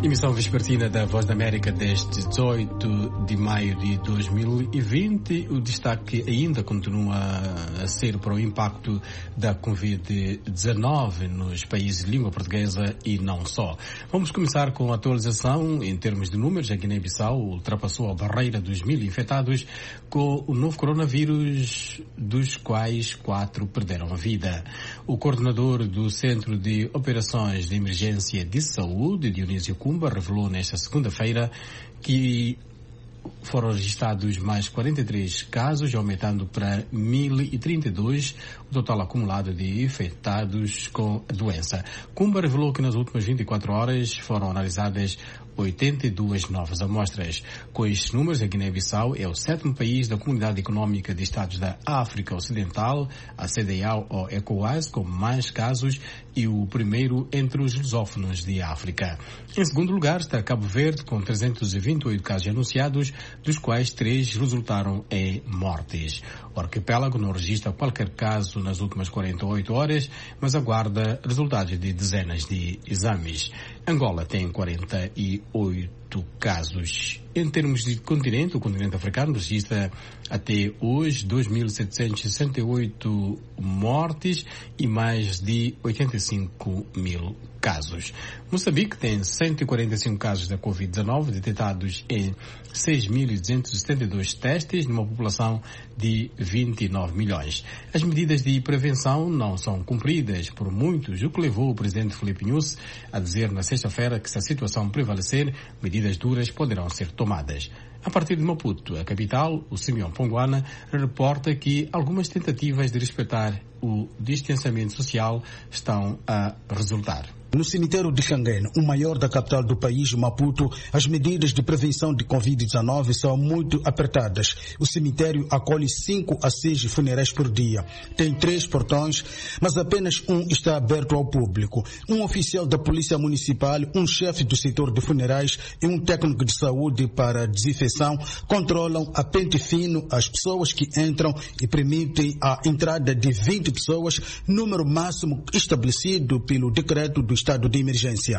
Emissão vespertina da Voz da América deste dezoito de maio de dois mil e vinte. O destaque ainda continua a ser para o impacto da covid dezenove nos países de língua portuguesa e não só. Vamos começar com a atualização em termos de números. A Guiné-Bissau ultrapassou a barreira dos mil infectados com o novo coronavírus, dos quais quatro perderam a vida. O coordenador do Centro de Operações de Emergência de Saúde, Dionísio Cumba, revelou nesta segunda-feira que foram registrados mais quarenta e três casos, aumentando para mil e trinta e dois o total acumulado de infectados com a doença. Cumba revelou que nas últimas vinte e quatro horas foram analisadas oitenta e duas novas amostras. Com estes números, a Guiné-Bissau é o sétimo país da Comunidade Económica de Estados da África Ocidental, a C D A O ou ECOWAS, com mais casos e o primeiro entre os lusófonos de África. Em segundo lugar está Cabo Verde, com trezentos e vinte e oito casos anunciados, dos quais três resultaram em mortes. O arquipélago não registra qualquer caso nas últimas quarenta e oito horas, mas aguarda resultados de dezenas de exames. Angola tem quarenta e oito casos. Em termos de continente, o continente africano registra até hoje dois mil setecentos e sessenta e oito mortes e mais de oitenta e cinco mil casos. Moçambique tem cento e quarenta e cinco casos da covid dezenove detectados em seis mil duzentos e setenta e dois testes, numa população de vinte e nove milhões. As medidas de prevenção não são cumpridas por muitos, o que levou o presidente Filipe Nyusi a dizer na sexta-feira que, se a situação prevalecer, medidas duras poderão ser tomadas. A partir de Maputo, a capital, o Simeão Ponguana reporta que algumas tentativas de respeitar o distanciamento social estão a resultar. No cemitério de Xanguém, o maior da capital do país, Maputo, as medidas de prevenção de covid dezenove são muito apertadas. O cemitério acolhe cinco a seis funerais por dia. Tem três portões, mas apenas um está aberto ao público. Um oficial da Polícia Municipal, um chefe do setor de funerais e um técnico de saúde para desinfecção controlam a pente fino as pessoas que entram e permitem a entrada de vinte pessoas, número máximo estabelecido pelo decreto do estado de emergência.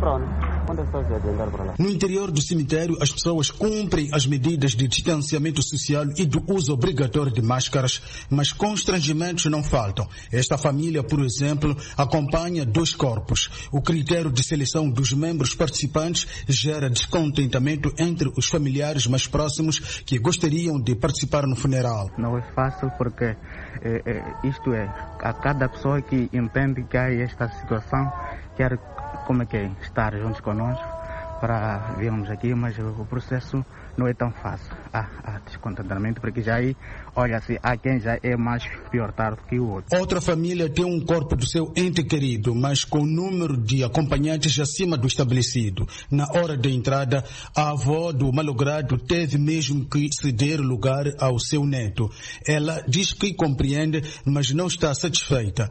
No interior do cemitério, as pessoas cumprem as medidas de distanciamento social e do uso obrigatório de máscaras, mas constrangimentos não faltam. Esta família, por exemplo, acompanha dois corpos. O critério de seleção dos membros participantes gera descontentamento entre os familiares mais próximos que gostariam de participar no funeral. Não é fácil porque é, é, isto é, a cada pessoa que entende que há esta situação quer como é que é, estar juntos conosco para virmos aqui, mas o processo não é tão fácil. Há, há descontentamento, porque já aí, olha-se, há quem já é mais pior tarde que o outro. Outra família tem um corpo do seu ente querido, mas com o número de acompanhantes acima do estabelecido. Na hora da entrada, a avó do malogrado teve mesmo que ceder lugar ao seu neto. Ela diz que compreende, mas não está satisfeita.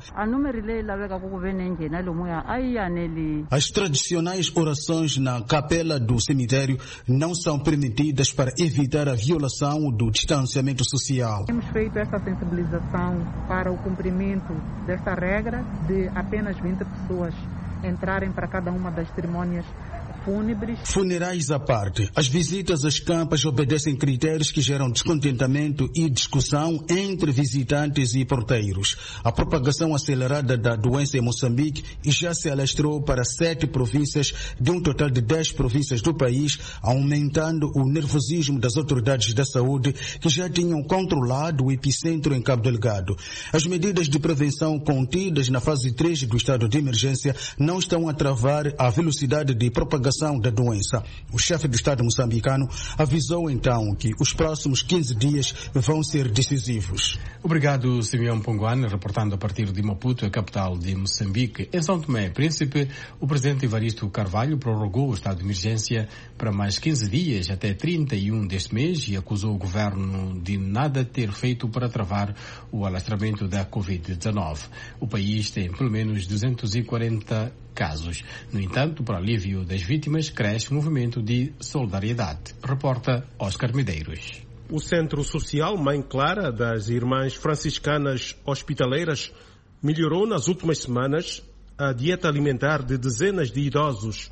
As tradicionais orações na capela do cemitério não são permitidas para evitar a violação do distanciamento social. Temos feito essa sensibilização para o cumprimento desta regra de apenas vinte pessoas entrarem para cada uma das cerimônias fúnebres. Funerais à parte, as visitas às campas obedecem critérios que geram descontentamento e discussão entre visitantes e porteiros. A propagação acelerada da doença em Moçambique já se alastrou para sete províncias de um total de dez províncias do país, aumentando o nervosismo das autoridades da saúde que já tinham controlado o epicentro em Cabo Delgado. As medidas de prevenção contidas na fase três do estado de emergência não estão a travar a velocidade de propagação da doença. O chefe do Estado moçambicano avisou então que os próximos quinze dias vão ser decisivos. Obrigado, Simeão Ponguane, reportando a partir de Maputo, a capital de Moçambique. Em São Tomé e Príncipe, o presidente Evaristo Carvalho prorrogou o estado de emergência para mais quinze dias, até trinta e um deste mês, e acusou o governo de nada ter feito para travar o alastramento da covid dezenove. O país tem pelo menos duzentos e quarenta casos. No entanto, para alívio das vítimas, cresce o movimento de solidariedade. Reporta Oscar Medeiros. O Centro Social Mãe Clara das Irmãs Franciscanas Hospitaleiras melhorou nas últimas semanas a dieta alimentar de dezenas de idosos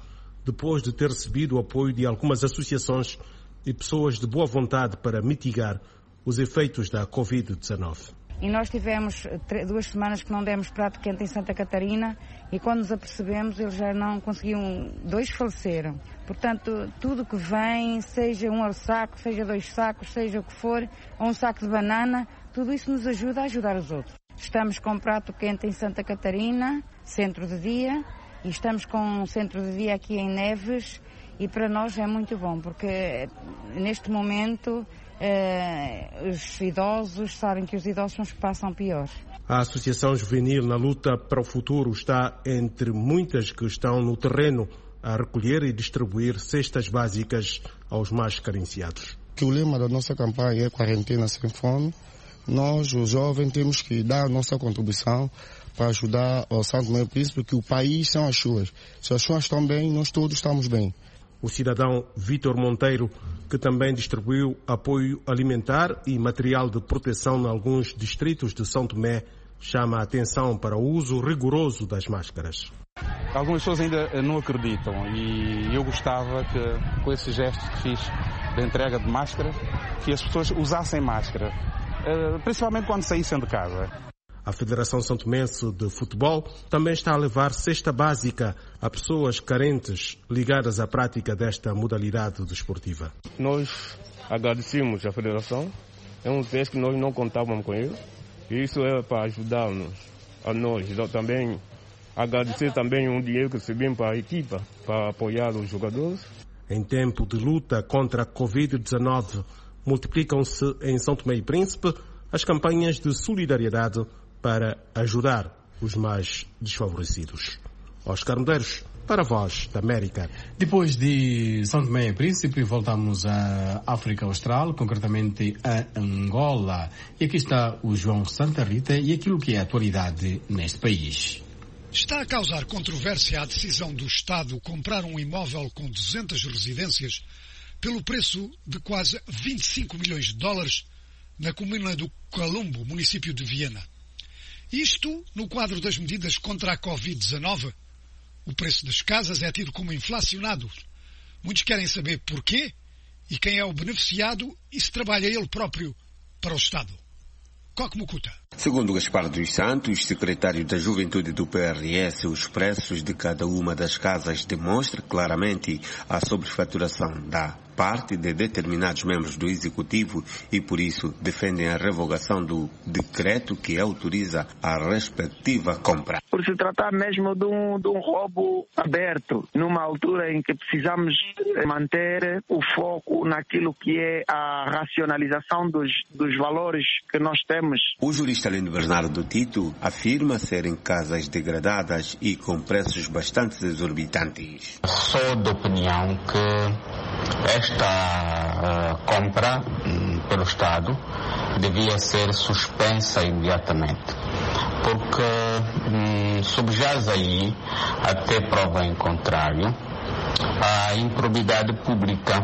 depois de ter recebido o apoio de algumas associações e pessoas de boa vontade para mitigar os efeitos da covid dezenove. E nós tivemos duas semanas que não demos prato quente em Santa Catarina e quando nos apercebemos eles já não conseguiam, dois faleceram. Portanto, tudo que vem, seja um saco, seja dois sacos, seja o que for, ou um saco de banana, tudo isso nos ajuda a ajudar os outros. Estamos com prato quente em Santa Catarina, centro de dia, e estamos com um centro de dia aqui em Neves e para nós é muito bom, porque neste momento eh, os idosos sabem que os idosos são os que passam pior. A Associação Juvenil na Luta para o Futuro está entre muitas que estão no terreno a recolher e distribuir cestas básicas aos mais carenciados. Que o lema da nossa campanha é quarentena sem fome. Nós, os jovens, temos que dar a nossa contribuição para ajudar o Santo Tomé e Príncipe, que o país são as suas. Se as suas estão bem, nós todos estamos bem. O cidadão Vítor Monteiro, que também distribuiu apoio alimentar e material de proteção em alguns distritos de São Tomé, chama a atenção para o uso rigoroso das máscaras. Algumas pessoas ainda não acreditam e eu gostava que, com esse gesto que fiz de entrega de máscara, que as pessoas usassem máscara, principalmente quando saíssem de casa. A Federação Santomense de Futebol também está a levar cesta básica a pessoas carentes ligadas à prática desta modalidade desportiva. Nós agradecemos à Federação, é um teste que nós não contávamos com ele, e isso é para ajudar-nos, a nós. Então, também agradecer também um dinheiro que recebemos para a equipa, para apoiar os jogadores. Em tempo de luta contra a covid dezenove, multiplicam-se em São Tomé e Príncipe as campanhas de solidariedade para ajudar os mais desfavorecidos. Oscar Medeiros, para a Voz da América. Depois de São Tomé e Príncipe, voltamos à África Austral, concretamente a Angola. E aqui está o João Santa Rita e aquilo que é a atualidade neste país. Está a causar controvérsia a decisão do Estado comprar um imóvel com duzentas residências pelo preço de quase vinte e cinco milhões de dólares na comuna do Calumbo, município de Viena. Isto no quadro das medidas contra a covid dezenove. O preço das casas é tido como inflacionado. Muitos querem saber porquê e quem é o beneficiado e se trabalha ele próprio para o Estado. Coque Mucuta. Segundo Gaspar dos Santos, secretário da Juventude do P R S, os preços de cada uma das casas demonstram claramente a sobrefaturação da parte de determinados membros do Executivo e, por isso, defendem a revogação do decreto que autoriza a respectiva compra. Por se tratar mesmo de um, de um roubo aberto, numa altura em que precisamos manter o foco naquilo que é a racionalização dos, dos valores que nós temos. O jurista Lino Bernardo Tito afirma serem casas degradadas e com preços bastante exorbitantes. Sou da opinião que esta uh, compra um, pelo Estado devia ser suspensa imediatamente, porque um, subjaz aí, até prova em contrário, a improbidade pública,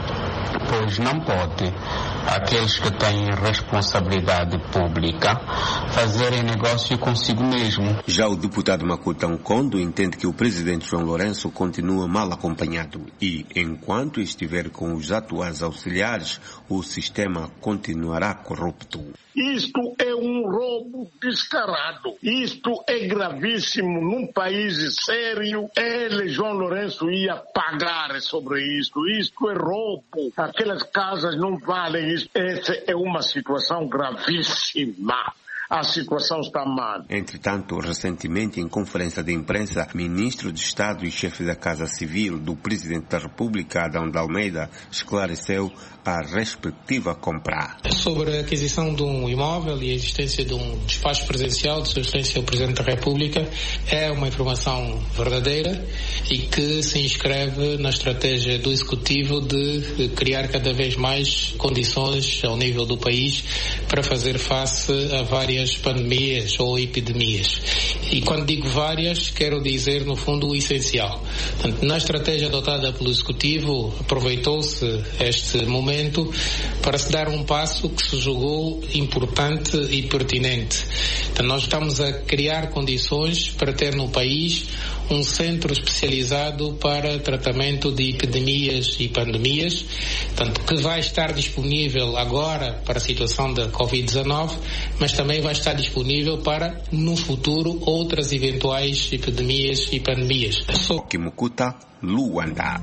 pois não pode aqueles que têm responsabilidade pública fazerem negócio consigo mesmo. Já o deputado Makuta Nkondo entende que o presidente João Lourenço continua mal acompanhado e, enquanto estiver com os atuais auxiliares, o sistema continuará corrupto. Isto é um roubo descarado. Isto é gravíssimo num país sério. Ele, João Lourenço, ia pagar sobre isto. Isto é roubo. Aquelas casas não valem isso. Essa é uma situação gravíssima. A situação está má. Entretanto, recentemente, em conferência de imprensa, ministro de Estado e chefe da Casa Civil do Presidente da República, Adão de Almeida, esclareceu a respectiva compra. Sobre a aquisição de um imóvel e a existência de um despacho presencial de Sua Excelência o Presidente da República é uma informação verdadeira e que se inscreve na estratégia do Executivo de criar cada vez mais condições ao nível do país para fazer face a várias pandemias ou epidemias. E quando digo várias, quero dizer, no fundo, o essencial. Portanto, na estratégia adotada pelo Executivo, aproveitou-se este momento para se dar um passo que se julgou importante e pertinente. Então, nós estamos a criar condições para ter no país um centro especializado para tratamento de epidemias e pandemias, tanto que vai estar disponível agora para a situação da covid dezenove, mas também vai estar disponível para, no futuro, outras eventuais epidemias e pandemias. Kimukuta, Luanda.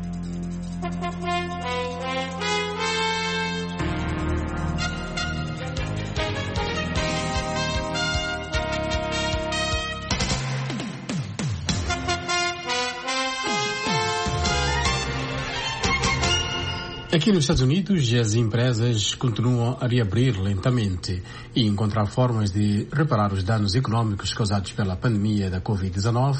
Aqui nos Estados Unidos, as empresas continuam a reabrir lentamente e encontrar formas de reparar os danos econômicos causados pela pandemia da covid dezenove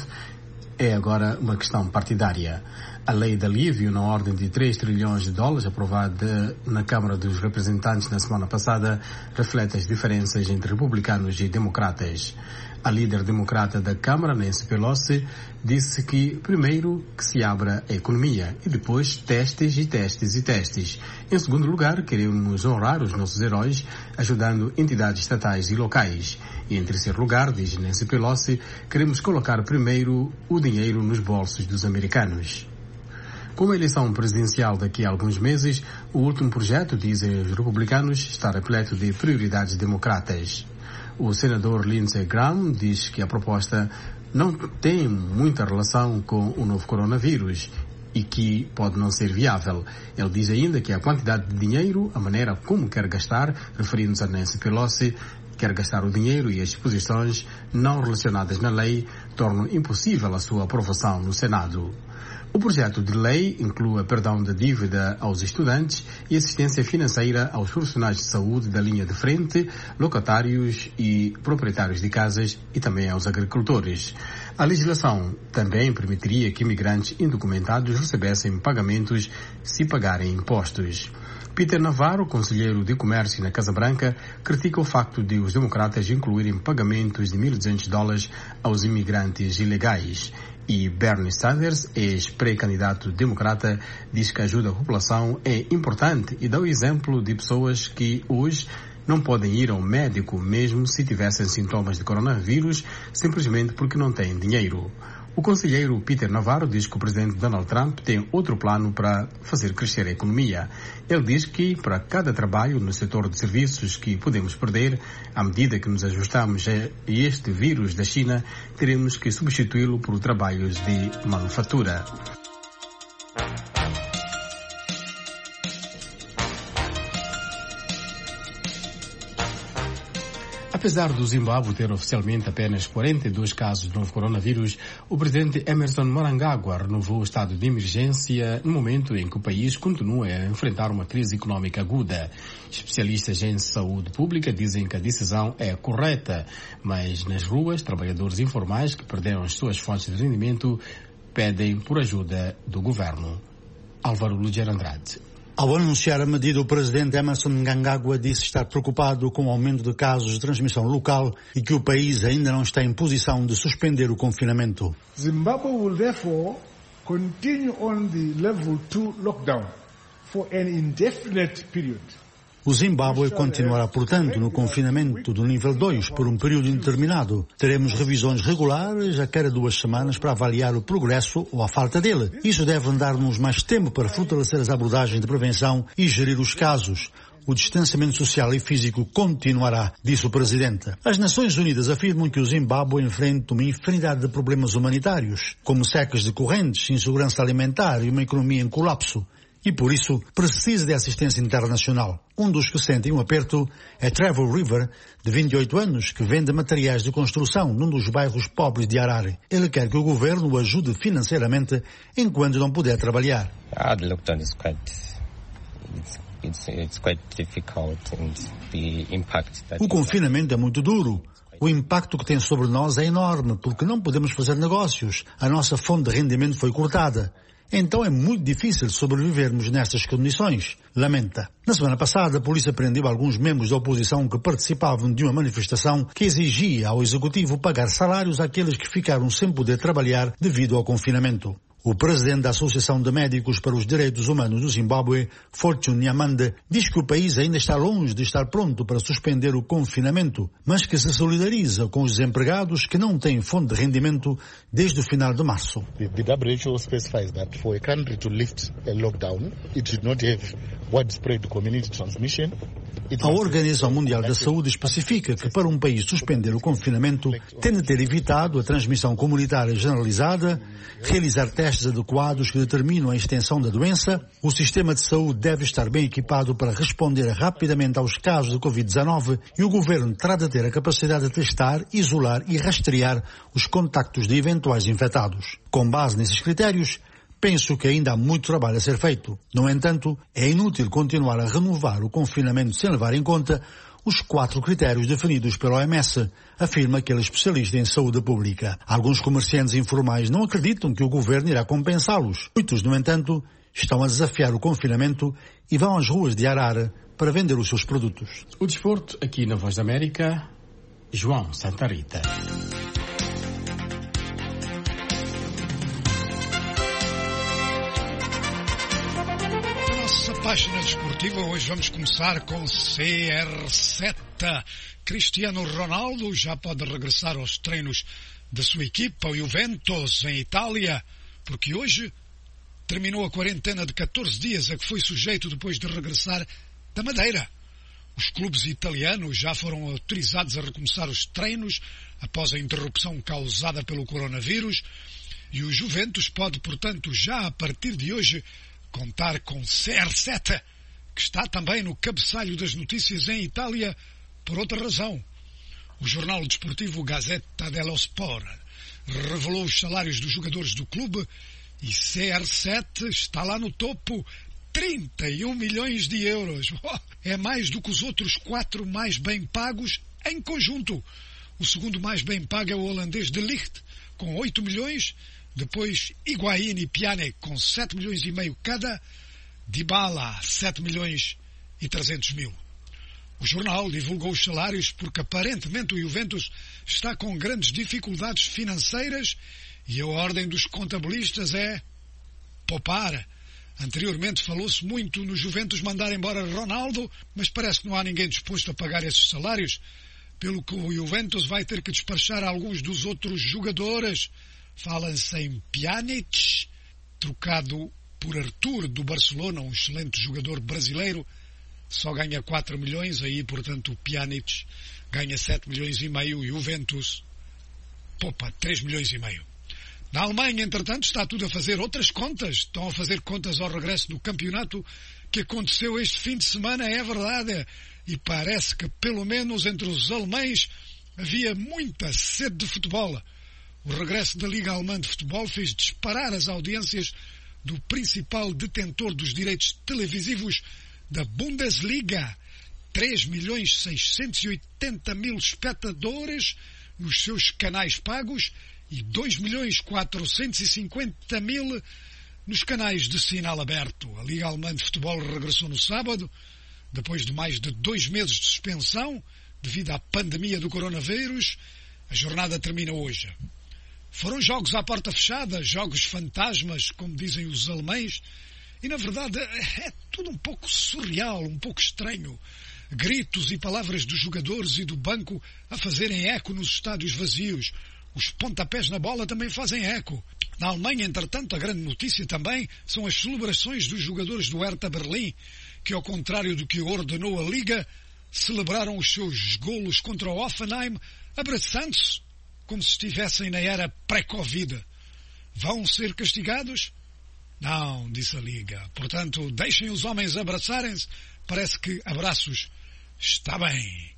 é agora uma questão partidária. A lei de alívio, na ordem de três trilhões de dólares, aprovada na Câmara dos Representantes na semana passada, reflete as diferenças entre republicanos e democratas. A líder democrata da Câmara, Nancy Pelosi, disse que primeiro que se abra a economia e depois testes e testes e testes. Em segundo lugar, queremos honrar os nossos heróis, ajudando entidades estatais e locais. E em terceiro lugar, diz Nancy Pelosi, queremos colocar primeiro o dinheiro nos bolsos dos americanos. Com a eleição presidencial daqui a alguns meses, o último projeto, dizem os republicanos, está repleto de prioridades democratas. O senador Lindsey Graham diz que a proposta não tem muita relação com o novo coronavírus e que pode não ser viável. Ele diz ainda que a quantidade de dinheiro, a maneira como quer gastar, referindo-se a Nancy Pelosi, quer gastar o dinheiro e as disposições não relacionadas na lei tornam impossível a sua aprovação no Senado. O projeto de lei inclui perdão da dívida aos estudantes e assistência financeira aos profissionais de saúde da linha de frente, locatários e proprietários de casas e também aos agricultores. A legislação também permitiria que imigrantes indocumentados recebessem pagamentos se pagarem impostos. Peter Navarro, conselheiro de comércio na Casa Branca, critica o facto de os democratas incluírem pagamentos de mil e duzentos dólares aos imigrantes ilegais. E Bernie Sanders, ex-pré-candidato democrata, diz que a ajuda à população é importante e dá o exemplo de pessoas que hoje não podem ir ao médico mesmo se tivessem sintomas de coronavírus, simplesmente porque não têm dinheiro. O conselheiro Peter Navarro diz que o presidente Donald Trump tem outro plano para fazer crescer a economia. Ele diz que para cada trabalho no setor de serviços que podemos perder, à medida que nos ajustamos a este vírus da China, teremos que substituí-lo por trabalhos de manufatura. Apesar do Zimbábue ter oficialmente apenas quarenta e dois casos de novo coronavírus, o presidente Emmerson Mnangagwa renovou o estado de emergência no momento em que o país continua a enfrentar uma crise econômica aguda. Especialistas em saúde pública dizem que a decisão é correta, mas nas ruas, trabalhadores informais que perderam as suas fontes de rendimento pedem por ajuda do governo. Álvaro Luger Andrade. Ao anunciar a medida, o presidente Emmerson Mnangagwa disse estar preocupado com o aumento de casos de transmissão local e que o país ainda não está em posição de suspender o confinamento. Zimbabwe will therefore continue on the level two lockdown for an indefinite period. O Zimbábue continuará, portanto, no confinamento do nível dois por um período indeterminado. Teremos revisões regulares a cada duas semanas para avaliar o progresso ou a falta dele. Isso deve dar-nos mais tempo para fortalecer as abordagens de prevenção e gerir os casos. O distanciamento social e físico continuará, disse o presidente. As Nações Unidas afirmam que o Zimbábue enfrenta uma infinidade de problemas humanitários, como secas de correntes, insegurança alimentar e uma economia em colapso. E por isso precisa de assistência internacional. Um dos que sentem um aperto é Trevor River, de vinte e oito anos, que vende materiais de construção num dos bairros pobres de Harare. Ele quer que o governo o ajude financeiramente enquanto não puder trabalhar. Ah, the lockdown is quite, it's, it's, it's quite difficult and the impact that o confinamento é muito duro. O impacto que tem sobre nós é enorme, porque não podemos fazer negócios. A nossa fonte de rendimento foi cortada. Então é muito difícil sobrevivermos nestas condições, lamenta. Na semana passada, a polícia prendeu alguns membros da oposição que participavam de uma manifestação que exigia ao executivo pagar salários àqueles que ficaram sem poder trabalhar devido ao confinamento. O presidente da Associação de Médicos para os Direitos Humanos do Zimbábue, Fortune Nyamande, diz que o país ainda está longe de estar pronto para suspender o confinamento, mas que se solidariza com os desempregados que não têm fonte de rendimento desde o final de março. The, the W H O specifies that for a country to lift a lockdown, it should not have widespread community transmission. A Organização Mundial da Saúde especifica que para um país suspender o confinamento tem de ter evitado a transmissão comunitária generalizada, realizar testes adequados que determinam a extensão da doença, o sistema de saúde deve estar bem equipado para responder rapidamente aos casos de covid dezenove e o governo terá de ter a capacidade de testar, isolar e rastrear os contactos de eventuais infectados. Com base nesses critérios, penso que ainda há muito trabalho a ser feito. No entanto, é inútil continuar a renovar o confinamento sem levar em conta os quatro critérios definidos pela O M S, afirma aquele especialista em saúde pública. Alguns comerciantes informais não acreditam que o governo irá compensá-los. Muitos, no entanto, estão a desafiar o confinamento e vão às ruas de Harare para vender os seus produtos. O desporto aqui na Voz da América, João Santa Rita. Página desportiva, hoje vamos começar com C R sete. Cristiano Ronaldo já pode regressar aos treinos da sua equipa, o Juventus, em Itália, porque hoje terminou a quarentena de catorze dias a que foi sujeito depois de regressar da Madeira. Os clubes italianos já foram autorizados a recomeçar os treinos após a interrupção causada pelo coronavírus e o Juventus pode, portanto, já a partir de hoje contar com C R sete, que está também no cabeçalho das notícias em Itália por outra razão. O jornal desportivo Gazzetta dello Sport revelou os salários dos jogadores do clube e C R sete está lá no topo, trinta e um milhões de euros. É mais do que os outros quatro mais bem pagos em conjunto. O segundo mais bem pago é o holandês De Ligt, com oito milhões. Depois, Higuaín e Pjanic com sete milhões e meio cada, Dybala sete milhões e trezentos mil. O jornal divulgou os salários porque aparentemente o Juventus está com grandes dificuldades financeiras e a ordem dos contabilistas é poupar. Anteriormente falou-se muito no Juventus mandar embora Ronaldo, mas parece que não há ninguém disposto a pagar esses salários, pelo que o Juventus vai ter que despachar alguns dos outros jogadores. Fala-se em Pjanic, trocado por Arthur do Barcelona, um excelente jogador brasileiro, só ganha quatro milhões, aí portanto o Pjanic ganha sete milhões e meio e o Juventus poupa três milhões e meio. Na Alemanha, entretanto, está tudo a fazer outras contas, estão a fazer contas ao regresso do campeonato que aconteceu este fim de semana, é verdade, e parece que pelo menos entre os alemães havia muita sede de futebol. O regresso da Liga Alemã de Futebol fez disparar as audiências do principal detentor dos direitos televisivos da Bundesliga. três milhões seiscentos e oitenta mil espectadores nos seus canais pagos e dois milhões quatrocentos e cinquenta mil nos canais de sinal aberto. A Liga Alemã de Futebol regressou no sábado, depois de mais de dois meses de suspensão devido à pandemia do coronavírus. A jornada termina hoje. Foram jogos à porta fechada, jogos fantasmas, como dizem os alemães, e na verdade é tudo um pouco surreal, um pouco estranho. Gritos e palavras dos jogadores e do banco a fazerem eco nos estádios vazios. Os pontapés na bola também fazem eco. Na Alemanha, entretanto, a grande notícia também são as celebrações dos jogadores do Hertha Berlim, que ao contrário do que ordenou a Liga, celebraram os seus golos contra o Hoffenheim, abraçando-se como se estivessem na era pré-Covid. Vão ser castigados? Não, disse a Liga. Portanto, deixem os homens abraçarem-se. Parece que abraços está bem.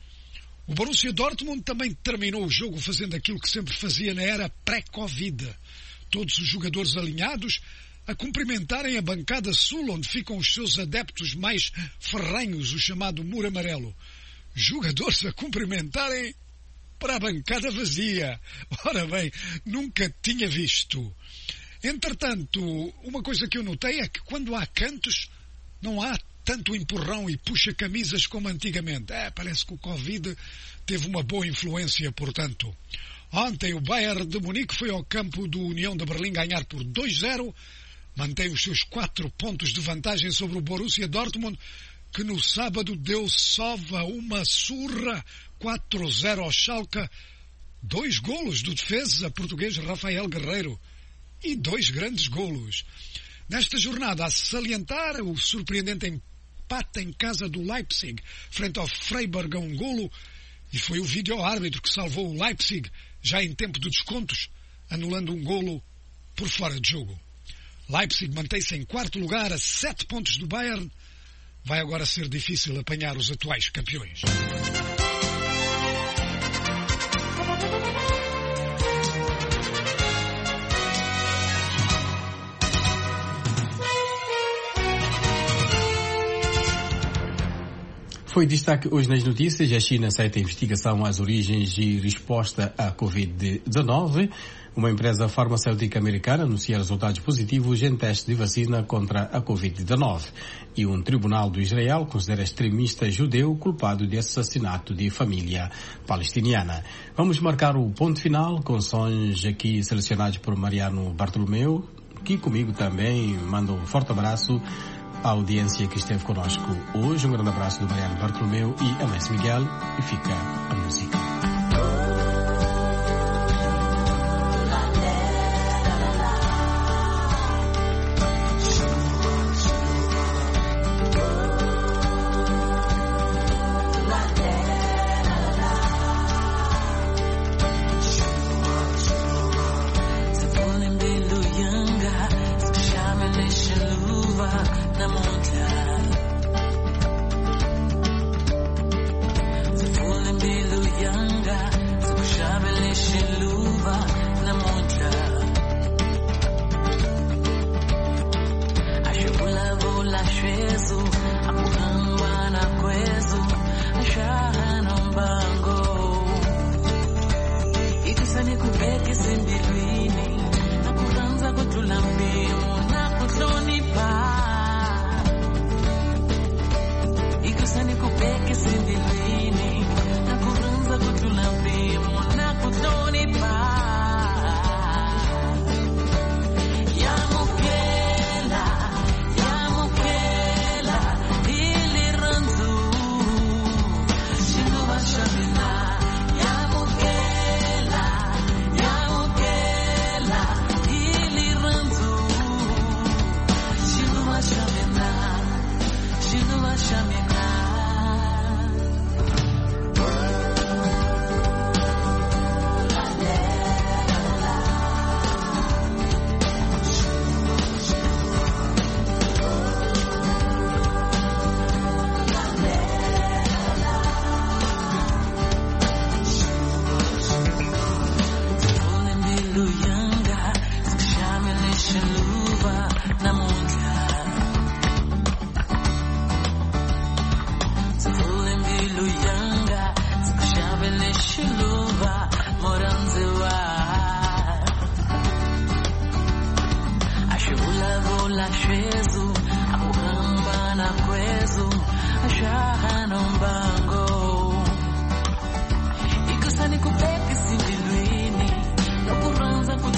O Borussia Dortmund também terminou o jogo fazendo aquilo que sempre fazia na era pré-Covid. Todos os jogadores alinhados a cumprimentarem a bancada sul, onde ficam os seus adeptos mais ferrenhos, o chamado Muro Amarelo. Jogadores a cumprimentarem para a bancada vazia. Ora bem, nunca tinha visto. Entretanto, uma coisa que eu notei é que quando há cantos, não há tanto empurrão e puxa-camisas como antigamente. É, parece que o Covid teve uma boa influência, portanto. Ontem o Bayern de Munique foi ao campo do União de Berlim ganhar por dois a zero, mantém os seus quatro pontos de vantagem sobre o Borussia Dortmund, que no sábado deu sova uma surra, quatro a zero ao Schalke, dois golos do defesa português Rafael Guerreiro e dois grandes golos. Nesta jornada, a salientar o surpreendente empate em casa do Leipzig, frente ao Freiburg a um golo, e foi o vídeo-árbitro que salvou o Leipzig, já em tempo de descontos, anulando um golo por fora de jogo. Leipzig mantém-se em quarto lugar, a sete pontos do Bayern. Vai agora ser difícil apanhar os atuais campeões. Foi destaque hoje nas notícias. A China aceita a investigação às origens e resposta à covid dezenove. Uma empresa farmacêutica americana anuncia resultados positivos em teste de vacina contra a covid dezenove. E um tribunal do Israel considera extremista judeu culpado de assassinato de família palestiniana. Vamos marcar o ponto final com sons aqui selecionados por Mariano Bartolomeu, que comigo também manda um forte abraço à audiência que esteve conosco hoje. Um grande abraço do Mariano Bartolomeu e a Messi Miguel, e fica a música. Ikusani kupeki simbilwini, nakuranza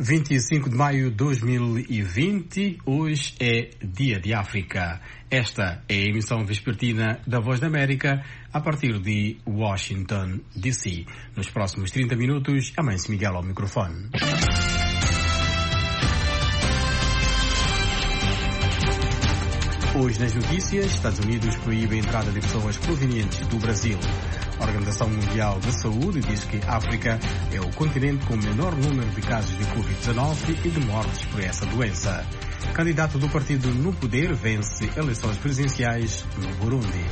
vinte e cinco de maio de dois mil e vinte, hoje é Dia de África. Esta é a emissão vespertina da Voz da América a partir de Washington, D C. Nos próximos trinta minutos, Amâncio Miguel ao microfone. Hoje nas notícias, Estados Unidos proíbe a entrada de pessoas provenientes do Brasil. A Organização Mundial da Saúde diz que a África é o continente com o menor número de casos de covid dezenove e de mortes por essa doença. Candidato do partido no poder vence eleições presidenciais no Burundi.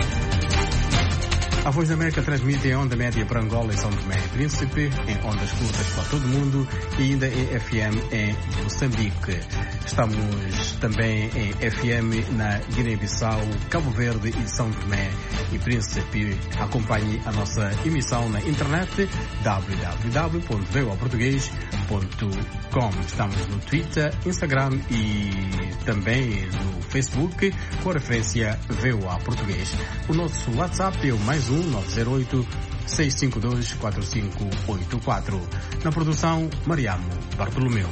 A Voz da América transmite em onda média para Angola e São Tomé e Príncipe, em ondas curtas para todo o mundo e ainda em F M em Moçambique. Estamos também em F M na Guiné-Bissau, Cabo Verde e São Tomé e Príncipe. Acompanhe a nossa emissão na internet w w w ponto v o a português ponto com. Estamos no Twitter, Instagram e também no Facebook com a referência V O A Português. O nosso WhatsApp é o mais um nove zero oito, seis cinco dois, quatro cinco oito quatro. Na produção, Mariamo Bartolomeu.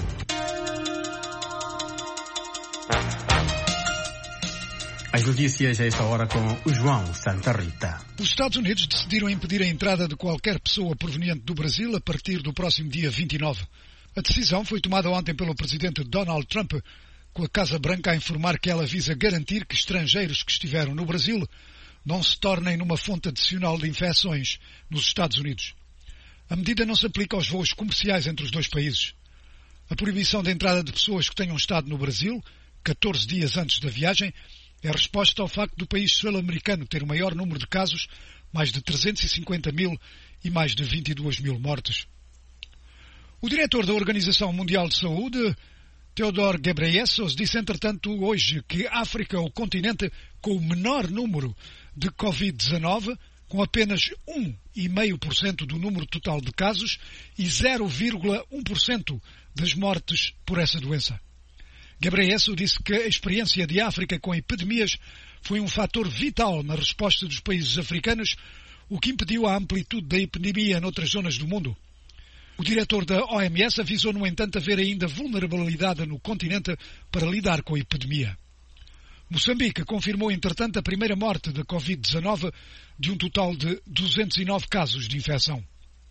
As notícias a esta hora com o João Santa Rita. Os Estados Unidos decidiram impedir a entrada de qualquer pessoa proveniente do Brasil a partir do próximo dia vinte e nove. A decisão foi tomada ontem pelo presidente Donald Trump, com a Casa Branca a informar que ela visa garantir que estrangeiros que estiveram no Brasil não se tornem numa fonte adicional de infecções nos Estados Unidos. A medida não se aplica aos voos comerciais entre os dois países. A proibição de entrada de pessoas que tenham estado no Brasil, catorze dias antes da viagem, é resposta ao facto do país sul-americano ter o maior número de casos, mais de trezentos e cinquenta mil e mais de vinte e duas mil mortes. O diretor da Organização Mundial de Saúde, Tedros Ghebreyesus, disse entretanto hoje que a África é o continente com o menor número de covid dezenove, com apenas um vírgula cinco por cento do número total de casos e zero vírgula um por cento das mortes por essa doença. Ghebreyesus disse que a experiência de África com epidemias foi um fator vital na resposta dos países africanos, o que impediu a amplitude da epidemia noutras zonas do mundo. O diretor da O M S avisou, no entanto, haver ainda vulnerabilidade no continente para lidar com a epidemia. Moçambique confirmou, entretanto, a primeira morte de covid dezenove de um total de duzentos e nove casos de infecção.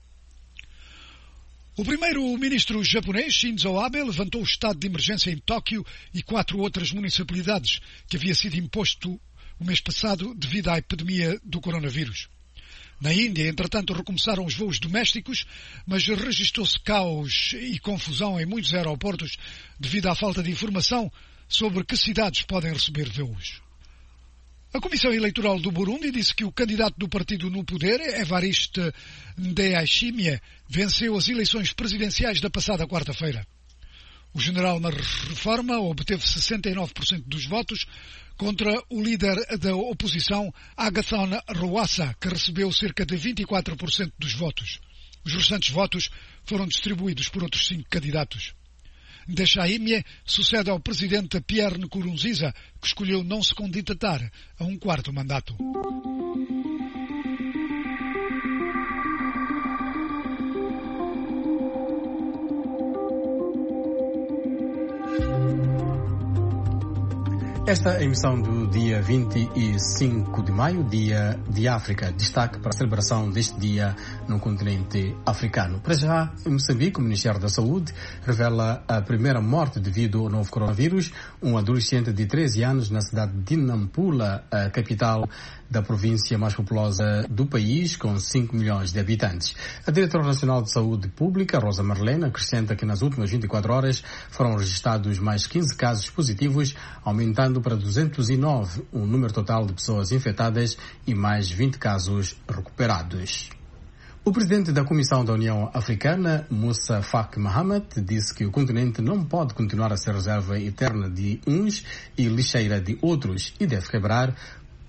O primeiro-ministro japonês, Shinzo Abe, levantou o estado de emergência em Tóquio e quatro outras municipalidades, que havia sido imposto o mês passado devido à epidemia do coronavírus. Na Índia, entretanto, recomeçaram os voos domésticos, mas registrou-se caos e confusão em muitos aeroportos devido à falta de informação sobre que cidades podem receber voos. A Comissão Eleitoral do Burundi disse que o candidato do partido no poder, Evariste Ndayishimiye, venceu as eleições presidenciais da passada quarta-feira. O general na reforma obteve sessenta e nove por cento dos votos contra o líder da oposição, Agathon Rwasa, que recebeu cerca de vinte e quatro por cento dos votos. Os restantes votos foram distribuídos por outros cinco candidatos. Ndayishimiye sucede ao presidente Pierre Nkurunziza, que escolheu não se candidatar a um quarto mandato. Esta é a emissão do dia vinte e cinco de maio, Dia de África. Destaque para a celebração deste dia no continente africano. Para já, em Moçambique, o Ministério da Saúde revela a primeira morte devido ao novo coronavírus. Um adolescente de treze anos na cidade de Nampula, a capital da província mais populosa do país, com cinco milhões de habitantes. A Diretora Nacional de Saúde Pública, Rosa Marlene, acrescenta que nas últimas vinte e quatro horas foram registrados mais quinze casos positivos, aumentando para duzentos e nove o número total de pessoas infectadas e mais vinte casos recuperados. O presidente da Comissão da União Africana, Moussa Faki Mahamat, disse que o continente não pode continuar a ser reserva eterna de uns e lixeira de outros e deve quebrar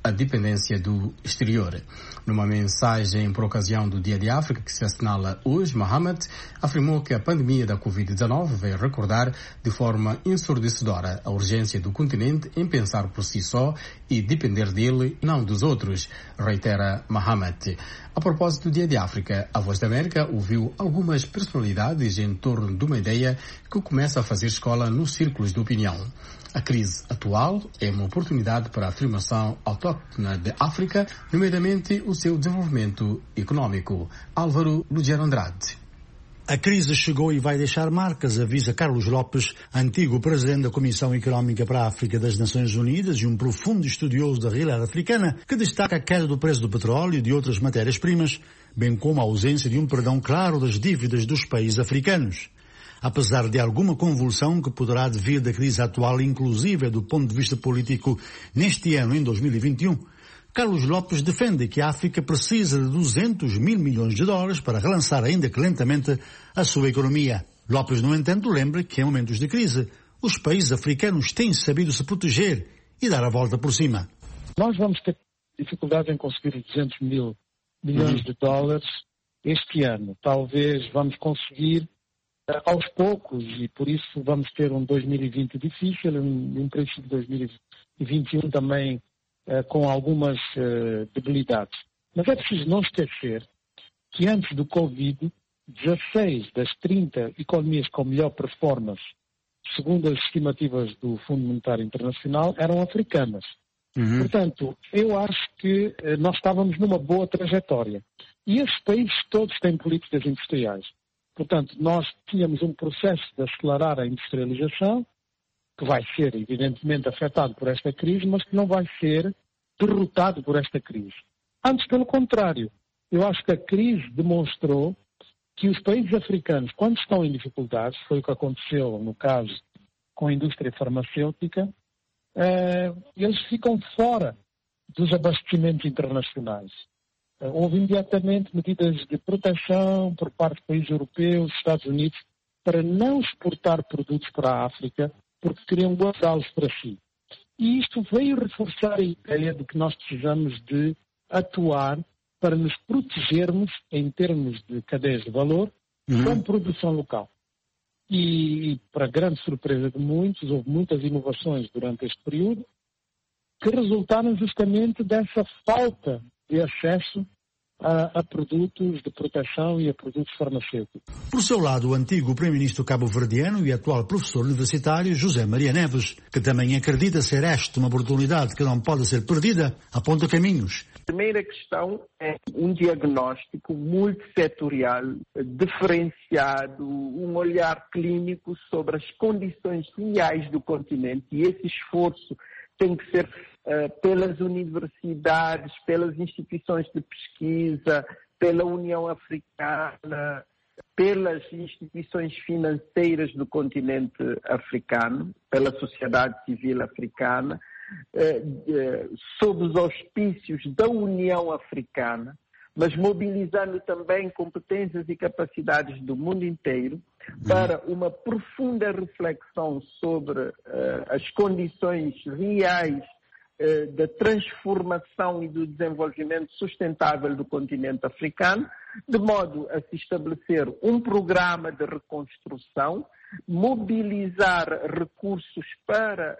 a dependência do exterior. Numa mensagem por ocasião do Dia de África, que se assinala hoje, Mohamed afirmou que a pandemia da covid dezenove veio recordar de forma ensurdecedora a urgência do continente em pensar por si só e depender dele, não dos outros, reitera Mohamed. A propósito do Dia de África, a Voz da América ouviu algumas personalidades em torno de uma ideia que começa a fazer escola nos círculos de opinião. A crise atual é uma oportunidade para a afirmação autóctona de África, nomeadamente o seu desenvolvimento econômico. Álvaro Lugero Andrade. A crise chegou e vai deixar marcas, avisa Carlos Lopes, antigo presidente da Comissão Económica para a África das Nações Unidas e um profundo estudioso da realidade africana, que destaca a queda do preço do petróleo e de outras matérias-primas, bem como a ausência de um perdão claro das dívidas dos países africanos. Apesar de alguma convulsão que poderá vir da crise atual, inclusive do ponto de vista político, neste ano, em dois mil e vinte e um, Carlos Lopes defende que a África precisa de duzentos mil milhões de dólares para relançar, ainda que lentamente, a sua economia. Lopes, no entanto, lembra que em momentos de crise, os países africanos têm sabido se proteger e dar a volta por cima. Nós vamos ter dificuldade em conseguir duzentos mil milhões uhum. de dólares este ano. Talvez vamos conseguir aos poucos, e por isso vamos ter um dois mil e vinte difícil, um, um princípio de dois mil e vinte e um também uh, com algumas uh, debilidades. Mas é preciso não esquecer que antes do Covid, dezasseis das trinta economias com melhor performance, segundo as estimativas do Fundo Monetário Internacional, eram africanas. Uhum. Portanto, eu acho que uh, nós estávamos numa boa trajetória. E esses países todos têm políticas industriais. Portanto, nós tínhamos um processo de acelerar a industrialização, que vai ser, evidentemente, afetado por esta crise, mas que não vai ser derrotado por esta crise. Antes, pelo contrário, eu acho que a crise demonstrou que os países africanos, quando estão em dificuldades, foi o que aconteceu no caso com a indústria farmacêutica, eh, eles ficam fora dos abastecimentos internacionais. Houve imediatamente medidas de proteção por parte de países europeus, Estados Unidos, para não exportar produtos para a África, porque queriam guardá-los para si. E isto veio reforçar a ideia de que nós precisamos de atuar para nos protegermos em termos de cadeias de valor uhum. com produção local. E, para grande surpresa de muitos, houve muitas inovações durante este período que resultaram justamente dessa falta de acesso a, a produtos de proteção e a produtos farmacêuticos. Por seu lado, o antigo primeiro-ministro cabo-verdiano e atual professor universitário José Maria Neves, que também acredita ser esta uma oportunidade que não pode ser perdida, aponta caminhos. A primeira questão é um diagnóstico multissetorial, diferenciado, um olhar clínico sobre as condições reais do continente, e esse esforço tem que ser uh, pelas universidades, pelas instituições de pesquisa, pela União Africana, pelas instituições financeiras do continente africano, pela sociedade civil africana, uh, uh, sob os auspícios da União Africana, mas mobilizando também competências e capacidades do mundo inteiro para uma profunda reflexão sobre uh, as condições reais uh, da transformação e do desenvolvimento sustentável do continente africano, de modo a se estabelecer um programa de reconstrução, mobilizar recursos para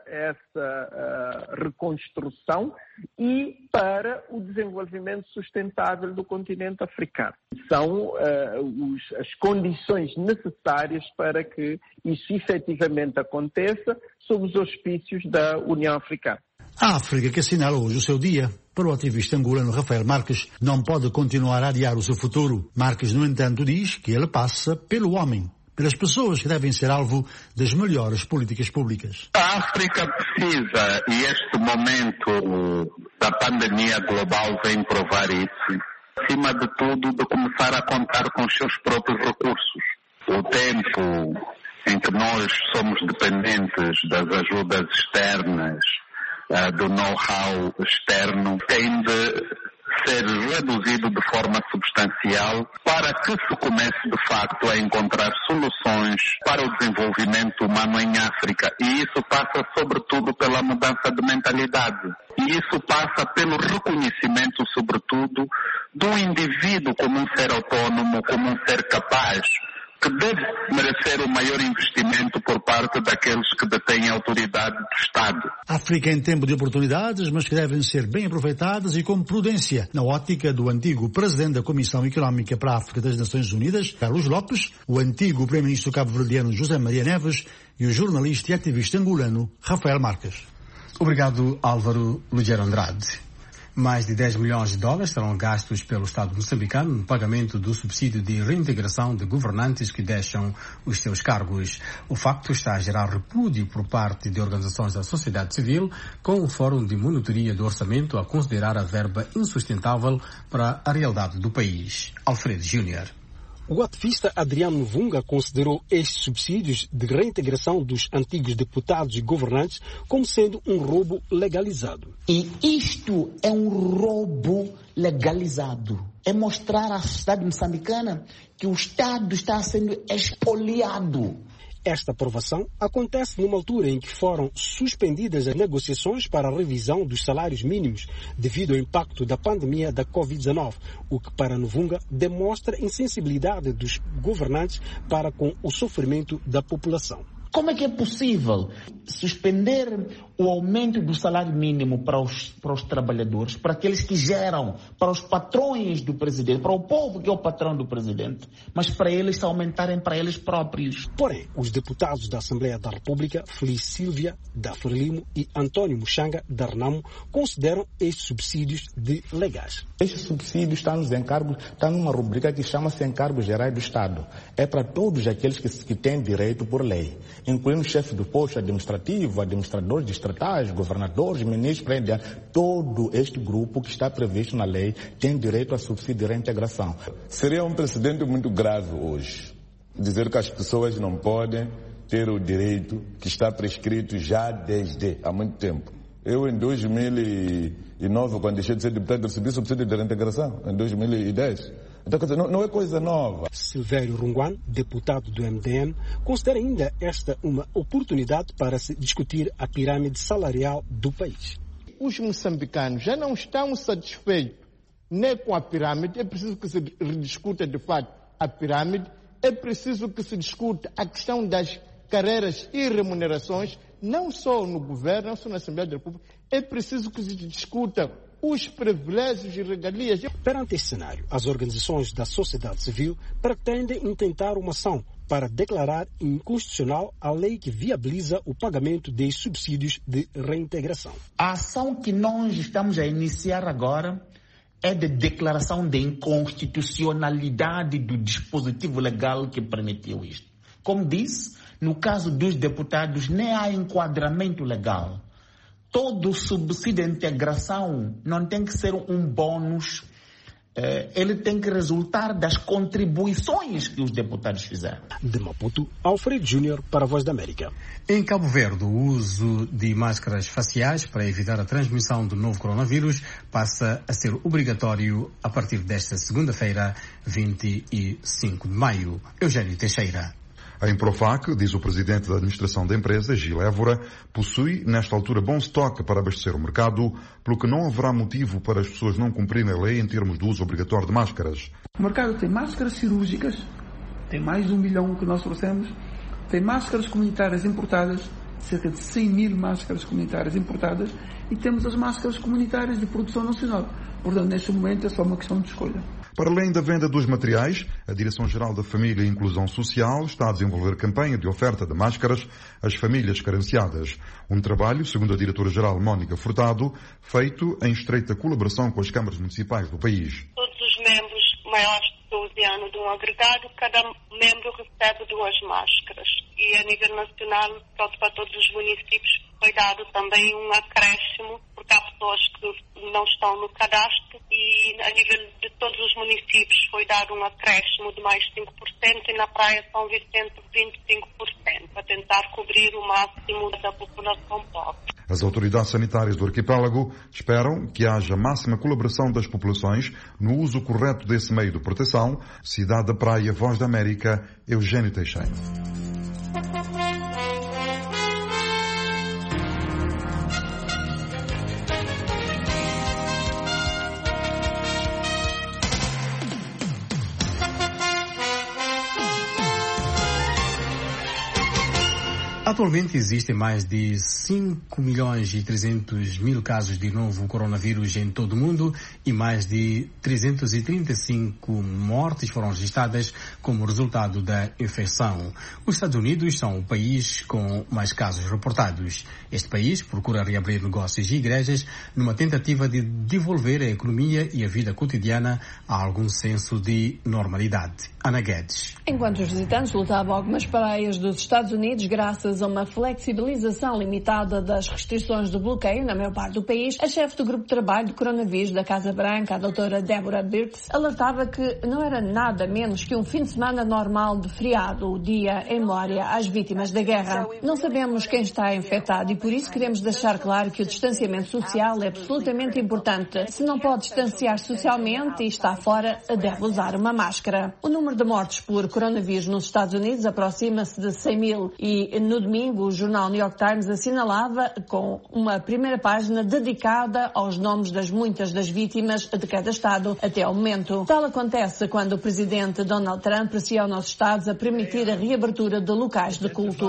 essa uh, reconstrução e para o desenvolvimento sustentável do continente africano. São uh, os, as condições necessárias para que isso efetivamente aconteça sob os auspícios da União Africana. A África, que assinala hoje o seu dia, para o ativista angolano Rafael Marques, não pode continuar a adiar o seu futuro. Marques, no entanto, diz que ele passa pelo homem, pelas pessoas que devem ser alvo das melhores políticas públicas. A África precisa, e este momento da pandemia global vem provar isso, acima de tudo, de começar a contar com os seus próprios recursos. O tempo em que nós somos dependentes das ajudas externas, do know-how externo, tem de ser reduzido de forma substancial para que se comece de facto a encontrar soluções para o desenvolvimento humano em África. E isso passa sobretudo pela mudança de mentalidade. E isso passa pelo reconhecimento, sobretudo, do indivíduo como um ser autônomo, como um ser capaz, que deve merecer o maior investimento por parte daqueles que detêm a autoridade do Estado. África em tempo de oportunidades, mas que devem ser bem aproveitadas e com prudência, na ótica do antigo presidente da Comissão Económica para a África das Nações Unidas, Carlos Lopes, o antigo primeiro-ministro cabo-verdiano José Maria Neves e o jornalista e ativista angolano Rafael Marques. Obrigado, Álvaro Lugero Andrade. Mais de dez milhões de dólares serão gastos pelo Estado moçambicano no pagamento do subsídio de reintegração de governantes que deixam os seus cargos. O facto está a gerar repúdio por parte de organizações da sociedade civil, com o Fórum de Monitoria do Orçamento a considerar a verba insustentável para a realidade do país. Alfredo Júnior. O ativista Adriano Mvunga considerou estes subsídios de reintegração dos antigos deputados e governantes como sendo um roubo legalizado. E isto é um roubo legalizado. É mostrar à sociedade moçambicana que o Estado está sendo expoliado. Esta aprovação acontece numa altura em que foram suspendidas as negociações para a revisão dos salários mínimos devido ao impacto da pandemia da covid dezenove, o que para Mvunga demonstra insensibilidade dos governantes para com o sofrimento da população. Como é que é possível suspender o aumento do salário mínimo para os, para os trabalhadores, para aqueles que geram, para os patrões do presidente, para o povo que é o patrão do presidente, mas para eles se aumentarem para eles próprios? Porém, os deputados da Assembleia da República, Feliz Silvia, da Frelimo e António Muxanga, da Renamo, consideram estes subsídios de legais. Este subsídio está nos encargos, está numa rubrica que chama-se Encargos Gerais do Estado. É para todos aqueles que, que têm direito por lei, incluindo chefe do posto administrativo, administradores distritais, governadores, ministros, todo este grupo que está previsto na lei tem direito a subsídio de reintegração. Seria um precedente muito grave hoje dizer que as pessoas não podem ter o direito que está prescrito já desde há muito tempo. Eu, em dois mil e nove, quando deixei de ser deputado, recebi subsídio de reintegração, em dois mil e dez. Então, quer dizer, não, não é coisa nova. Silvério Runguan, deputado do M D M, considera ainda esta uma oportunidade para se discutir a pirâmide salarial do país. Os moçambicanos já não estão satisfeitos nem com a pirâmide, é preciso que se rediscuta de fato a pirâmide, é preciso que se discuta a questão das carreiras e remunerações, não só no governo, não só na Assembleia da República, é preciso que se discuta os privilégios e regalias. Perante este cenário, as organizações da sociedade civil pretendem intentar uma ação para declarar inconstitucional a lei que viabiliza o pagamento de subsídios de reintegração. A ação que nós estamos a iniciar agora é de declaração de inconstitucionalidade do dispositivo legal que permitiu isto. Como disse, no caso dos deputados, nem há enquadramento legal. Todo subsídio de integração não tem que ser um bônus, ele tem que resultar das contribuições que os deputados fizeram. De Maputo, Alfredo Júnior para a Voz da América. Em Cabo Verde, o uso de máscaras faciais para evitar a transmissão do novo coronavírus passa a ser obrigatório a partir desta segunda-feira, vinte e cinco de maio. Eugênio Teixeira. A Improfac, diz o presidente da administração da empresa, Gil Évora, possui nesta altura bom estoque para abastecer o mercado, pelo que não haverá motivo para as pessoas não cumprirem a lei em termos do uso obrigatório de máscaras. O mercado tem máscaras cirúrgicas, tem mais de um milhão que nós trouxemos, tem máscaras comunitárias importadas, cerca de cem mil máscaras comunitárias importadas, e temos as máscaras comunitárias de produção nacional. Portanto, neste momento é só uma questão de escolha. Para além da venda dos materiais, a Direção-Geral da Família e Inclusão Social está a desenvolver campanha de oferta de máscaras às famílias carenciadas. Um trabalho, segundo a Diretora-Geral Mónica Furtado, feito em estreita colaboração com as câmaras municipais do país. Todos os membros maiores de doze anos de um agregado, cada membro recebe duas máscaras. E a nível nacional, pronto, para todos os municípios, foi dado também um acréscimo, porque há pessoas que não estão no cadastro, e a nível de todos os municípios foi dado um acréscimo de mais cinco por cento e na Praia São Vicente vinte e cinco por cento, para tentar cobrir o máximo da população pobre. As autoridades sanitárias do arquipélago esperam que haja máxima colaboração das populações no uso correto desse meio de proteção. Cidade da Praia, Voz da América, Eugênio Teixeira. Atualmente existem mais de cinco milhões e trezentos mil casos de novo coronavírus em todo o mundo e mais de trezentas e trinta e cinco mortes foram registradas como resultado da infecção. Os Estados Unidos são o país com mais casos reportados. Este país procura reabrir negócios e igrejas numa tentativa de devolver a economia e a vida cotidiana a algum senso de normalidade. Ana Guedes. Enquanto os visitantes lutavam algumas praias dos Estados Unidos graças a uma flexibilização limitada das restrições de bloqueio na maior parte do país, a chefe do grupo de trabalho de coronavírus da Casa Branca, a doutora Deborah Birx, alertava que não era nada menos que um fim de semana normal de feriado, o dia em memória às vítimas da guerra. Não sabemos quem está infectado e por isso queremos deixar claro que o distanciamento social é absolutamente importante. Se não pode distanciar socialmente e está fora, deve usar uma máscara. O número de mortes por coronavírus nos Estados Unidos aproxima-se de cem mil e no domingo o jornal New York Times assinalava com uma primeira página dedicada aos nomes das muitas das vítimas de cada estado até ao momento. Tal acontece quando o presidente Donald Trump pressiona os estados a permitir a reabertura de locais de culto.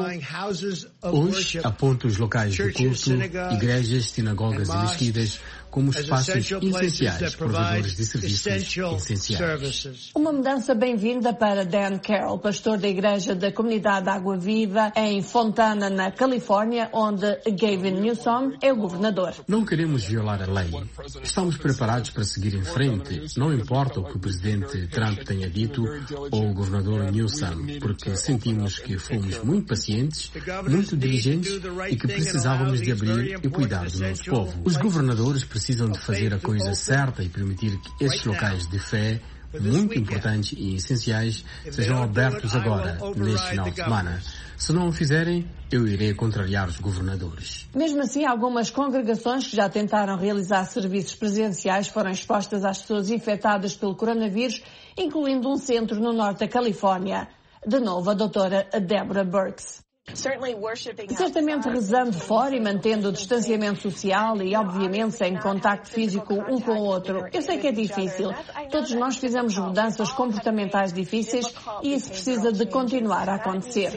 Hoje aponta os locais de culto, igrejas, sinagogas e mesquitas como espaços essenciais, provedores de serviços essenciais. Uma mudança bem-vinda para Dan Carroll, pastor da Igreja da Comunidade Água Viva em Fontana, na Califórnia, onde Gavin Newsom é o governador. Não queremos violar a lei. Estamos preparados para seguir em frente, não importa o que o presidente Trump tenha dito ou o governador Newsom, porque sentimos que fomos muito pacientes, muito diligentes e que precisávamos de abrir e cuidar do nosso povo. Os governadores precisam precisam de fazer a coisa certa e permitir que estes locais de fé, muito importantes e essenciais, sejam abertos agora, neste final de semana. Se não o fizerem, eu irei contrariar os governadores. Mesmo assim, algumas congregações que já tentaram realizar serviços presenciais foram expostas às pessoas infectadas pelo coronavírus, incluindo um centro no norte da Califórnia. De novo, a doutora Deborah Birx. Certamente rezando fora e mantendo o distanciamento social e, obviamente, sem contacto físico um com o outro. Eu sei que é difícil. Todos nós fizemos mudanças comportamentais difíceis e isso precisa de continuar a acontecer.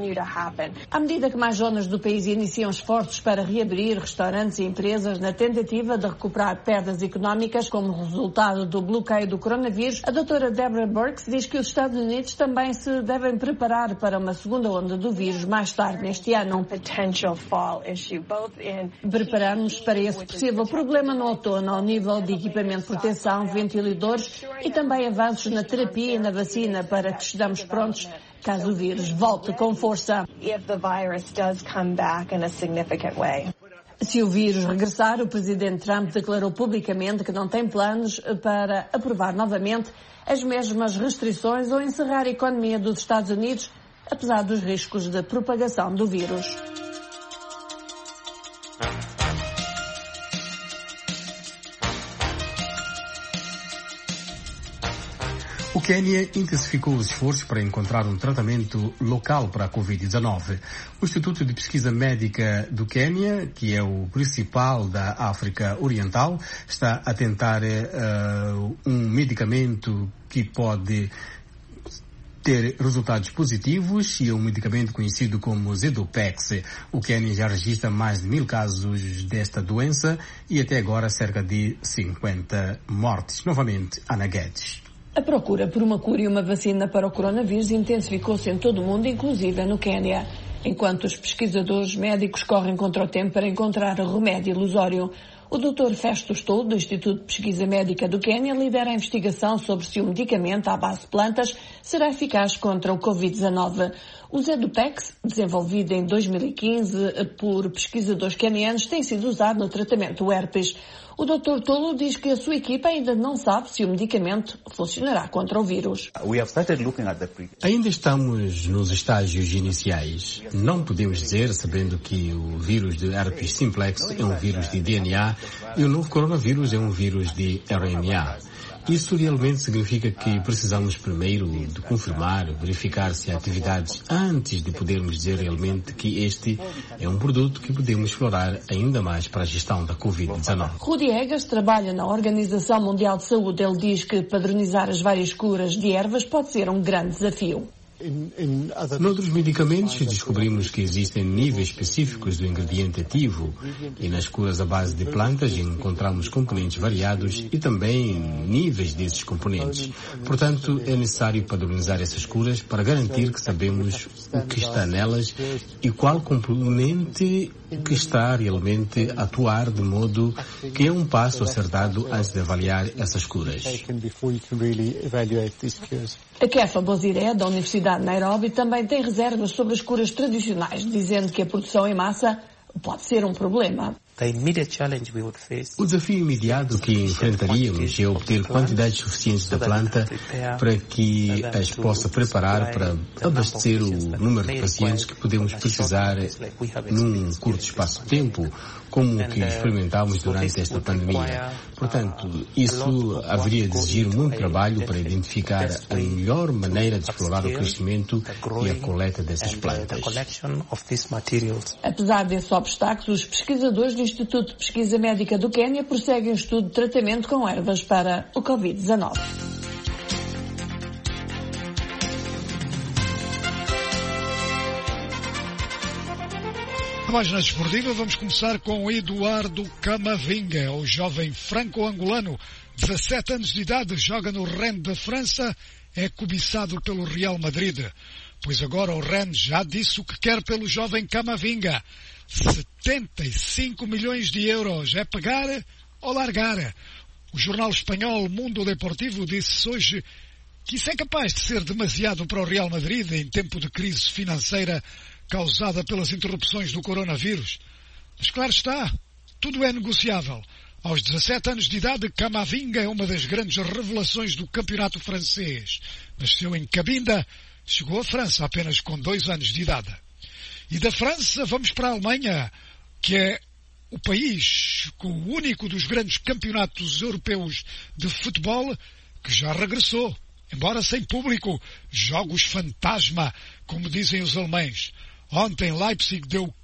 À medida que mais zonas do país iniciam esforços para reabrir restaurantes e empresas na tentativa de recuperar perdas económicas como resultado do bloqueio do coronavírus, a doutora Deborah Birx diz que os Estados Unidos também se devem preparar para uma segunda onda do vírus mais tarde neste ano. Preparamos-nos para esse possível problema no outono ao nível de equipamento de proteção, ventiladores e também avanços na terapia e na vacina para que estejamos prontos caso o vírus volte com força. Se o vírus regressar, o presidente Trump declarou publicamente que não tem planos para aprovar novamente as mesmas restrições ou encerrar a economia dos Estados Unidos, apesar dos riscos de propagação do vírus. O Quênia intensificou os esforços para encontrar um tratamento local para a covid dezenove. O Instituto de Pesquisa Médica do Quênia, que é o principal da África Oriental, está a tentar uh, um medicamento que pode ter resultados positivos e é um medicamento conhecido como Zedopex. O Quênia já registra mais de mil casos desta doença e até agora cerca de cinquenta mortes. Novamente, Ana Guedes. A procura por uma cura e uma vacina para o coronavírus intensificou-se em todo o mundo, inclusive no Quênia, enquanto os pesquisadores médicos correm contra o tempo para encontrar remédio ilusório. O doutor Festo Stoll, do Instituto de Pesquisa Médica do Quênia, lidera a investigação sobre se o medicamento à base de plantas será eficaz contra o covid dezenove. O Zedopex, desenvolvido em dois mil e quinze por pesquisadores quenianos, tem sido usado no tratamento do herpes. O doutor Tolo diz que a sua equipa ainda não sabe se o medicamento funcionará contra o vírus. Ainda estamos nos estágios iniciais. Não podemos dizer, sabendo que o vírus de herpes simplex é um vírus de D N A e o novo coronavírus é um vírus de R N A. Isso realmente significa que precisamos primeiro de confirmar, verificar se há atividades antes de podermos dizer realmente que este é um produto que podemos explorar ainda mais para a gestão da covid dezenove. Rudi Egas trabalha na Organização Mundial de Saúde. Ele diz que padronizar as várias curas de ervas pode ser um grande desafio. Noutros medicamentos descobrimos que existem níveis específicos do ingrediente ativo e nas curas à base de plantas encontramos componentes variados e também níveis desses componentes. Portanto, é necessário padronizar essas curas para garantir que sabemos o que está nelas e qual componente que está realmente a atuar, de modo que é um passo acertado antes de avaliar essas curas. A Kefa Boziré, da Universidade de Nairobi, também tem reservas sobre as curas tradicionais, dizendo que a produção em massa pode ser um problema. O desafio imediato que enfrentaríamos é obter quantidades suficientes da planta para que as possa preparar para abastecer o número de pacientes que podemos precisar num curto espaço de tempo, como o que experimentámos durante esta pandemia. Portanto, isso haveria de exigir muito trabalho para identificar a melhor maneira de explorar o crescimento e a coleta dessas plantas. Apesar desses obstáculos, os pesquisadores do Instituto de Pesquisa Médica do Quênia prosseguem o estudo de tratamento com ervas para o covid dezenove. Na página desportiva, vamos começar com Eduardo Camavinga, o jovem franco-angolano, dezassete anos de idade, joga no Rennes da França, é cobiçado pelo Real Madrid. Pois agora o Rennes já disse o que quer pelo jovem Camavinga. setenta e cinco milhões de euros. É pagar ou largar? O jornal espanhol Mundo Deportivo disse hoje que isso é capaz de ser demasiado para o Real Madrid em tempo de crise financeira causada pelas interrupções do coronavírus. Mas claro está, tudo é negociável. Aos dezassete anos de idade, Camavinga é uma das grandes revelações do campeonato francês. Nasceu em Cabinda, chegou à França apenas com dois anos de idade. E da França vamos para a Alemanha, que é o país, o único dos grandes campeonatos europeus de futebol que já regressou, embora sem público, jogos fantasma, como dizem os alemães. Ontem Leipzig deu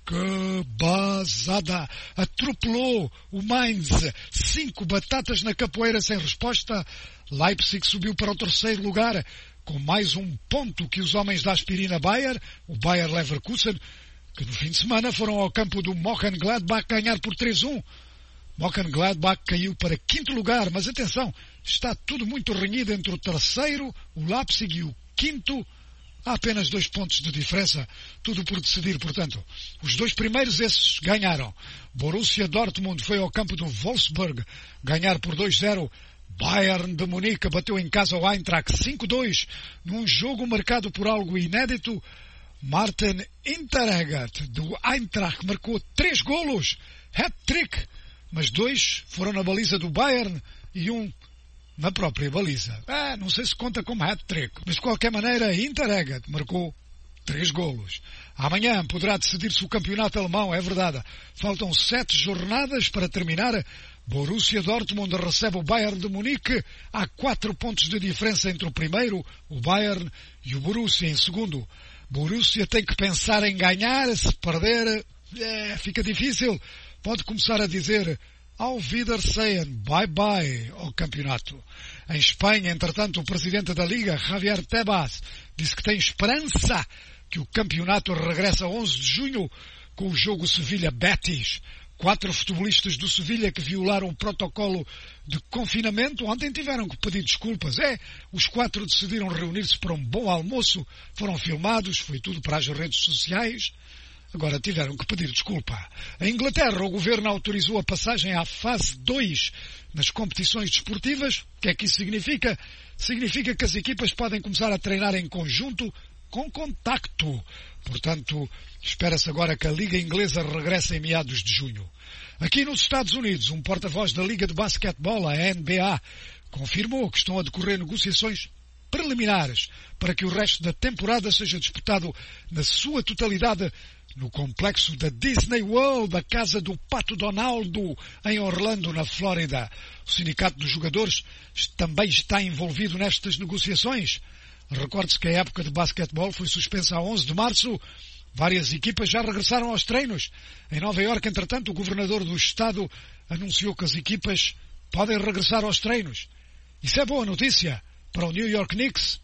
cabazada, atropelou o Mainz, cinco batatas na capoeira sem resposta. Leipzig subiu para o terceiro lugar, com mais um ponto que os homens da aspirina Bayer, o Bayer Leverkusen, que no fim de semana foram ao campo do Mönchengladbach ganhar por três a um. Mönchengladbach caiu para quinto lugar, mas atenção, está tudo muito renhido entre o terceiro, o Leipzig, e o quinto. Há apenas dois pontos de diferença, tudo por decidir, portanto. Os dois primeiros, esses, ganharam. Borussia Dortmund foi ao campo do Wolfsburg ganhar por dois a zero. Bayern de Munique bateu em casa o Eintracht cinco a dois, num jogo marcado por algo inédito. Martin Hinteregger, do Eintracht, marcou três golos, hat-trick, mas dois foram na baliza do Bayern e um na própria baliza. Ah, não sei se conta como hat-trick, mas de qualquer maneira, Hinteregger marcou três golos. Amanhã poderá decidir-se o campeonato alemão, é verdade. Faltam sete jornadas para terminar. Borussia Dortmund recebe o Bayern de Munique. Há quatro pontos de diferença entre o primeiro, o Bayern, e o Borussia em segundo. Borussia tem que pensar em ganhar. Se perder, é, fica difícil. Pode começar a dizer Auf Wiedersehen, bye-bye ao campeonato. Em Espanha, entretanto, o presidente da Liga, Javier Tebas, disse que tem esperança que o campeonato regresse a onze de junho com o jogo Sevilha-Betis. Quatro futebolistas do Sevilha que violaram o protocolo de confinamento ontem tiveram que pedir desculpas. É, os quatro decidiram reunir-se para um bom almoço, foram filmados, foi tudo para as redes sociais. Agora tiveram que pedir desculpa. Em Inglaterra, o governo autorizou a passagem à fase dois nas competições desportivas. O que é que isso significa? Significa que as equipas podem começar a treinar em conjunto com contacto. Portanto, espera-se agora que a Liga Inglesa regresse em meados de junho. Aqui nos Estados Unidos, um porta-voz da Liga de Basquetebol, a N B A, confirmou que estão a decorrer negociações preliminares para que o resto da temporada seja disputado na sua totalidade no complexo da Disney World, a casa do Pato Donaldo, em Orlando, na Flórida. O sindicato dos jogadores também está envolvido nestas negociações. Recorde-se que a época de basquetebol foi suspensa a onze de março. Várias equipas já regressaram aos treinos. Em Nova Iorque, entretanto, o governador do estado anunciou que as equipas podem regressar aos treinos. Isso é boa notícia para o New York Knicks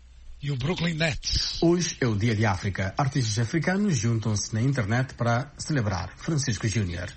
e o Brooklyn Nets. Hoje é o Dia de África. Artistas africanos juntam-se na internet para celebrar. Francisco Júnior.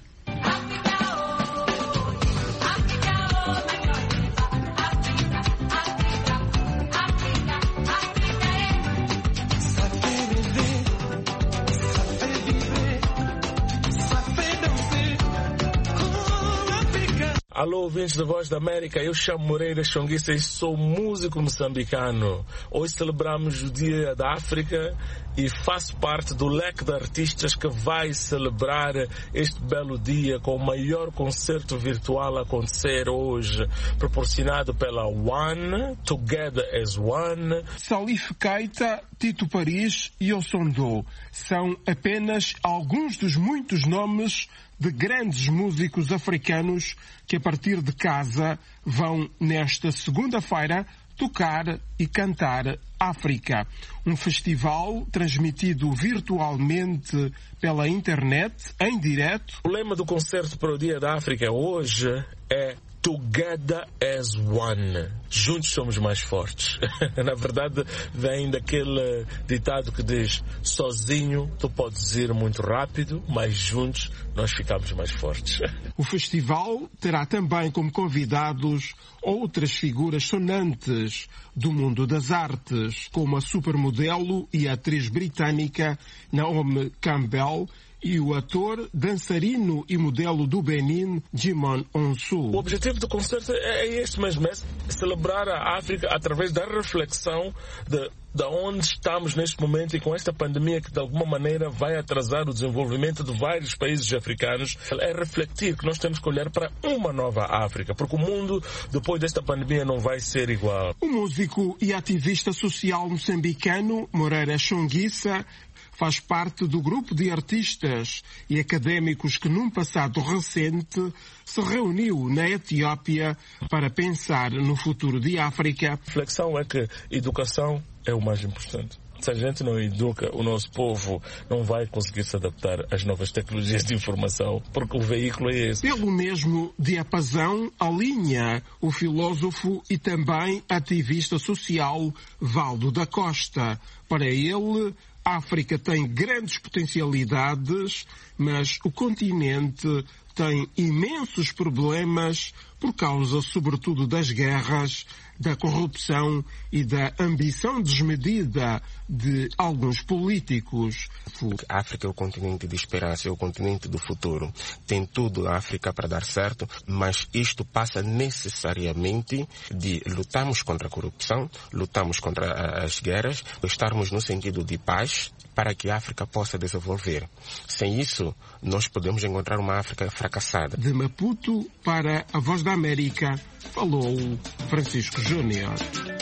Alô, ouvintes da Voz da América, eu chamo Moreira Xonguissa e sou músico moçambicano. Hoje celebramos o Dia da África e faço parte do leque de artistas que vai celebrar este belo dia com o maior concerto virtual a acontecer hoje, proporcionado pela One, Together as One. Salif Keita, Tito Paris e Ossondô são apenas alguns dos muitos nomes de grandes músicos africanos que a partir de casa vão nesta segunda-feira tocar e cantar África. Um festival transmitido virtualmente pela internet, em direto. O lema do concerto para o Dia da África hoje é Together as One. Juntos somos mais fortes. Na verdade, vem daquele ditado que diz: sozinho tu podes ir muito rápido, mas juntos nós ficamos mais fortes. O festival terá também como convidados outras figuras sonantes do mundo das artes, como a supermodelo e atriz britânica Naomi Campbell e o ator, dançarino e modelo do Benin, Jimon Onsu. O objetivo do concerto é este mesmo, é celebrar a África através da reflexão de, de onde estamos neste momento e com esta pandemia que de alguma maneira vai atrasar o desenvolvimento de vários países africanos. É refletir que nós temos que olhar para uma nova África, porque o mundo depois desta pandemia não vai ser igual. O músico e ativista social moçambicano Moreira Xonguissa faz parte do grupo de artistas e académicos que num passado recente se reuniu na Etiópia para pensar no futuro de África. A reflexão é que educação é o mais importante. Se a gente não educa o nosso povo, não vai conseguir se adaptar às novas tecnologias de informação, porque o veículo é esse. Pelo mesmo diapasão, alinha o filósofo e também ativista social Valdo da Costa. Para ele, a África tem grandes potencialidades, mas o continente tem imensos problemas por causa, sobretudo, das guerras, da corrupção e da ambição desmedida de alguns políticos. A África é o continente de esperança, é o continente do futuro. Tem tudo a África para dar certo, mas isto passa necessariamente de lutarmos contra a corrupção, lutarmos contra as guerras, estarmos no sentido de paz, para que a África possa desenvolver. Sem isso, nós podemos encontrar uma África fracassada. De Maputo para a Voz da América, falou Francisco Júnior.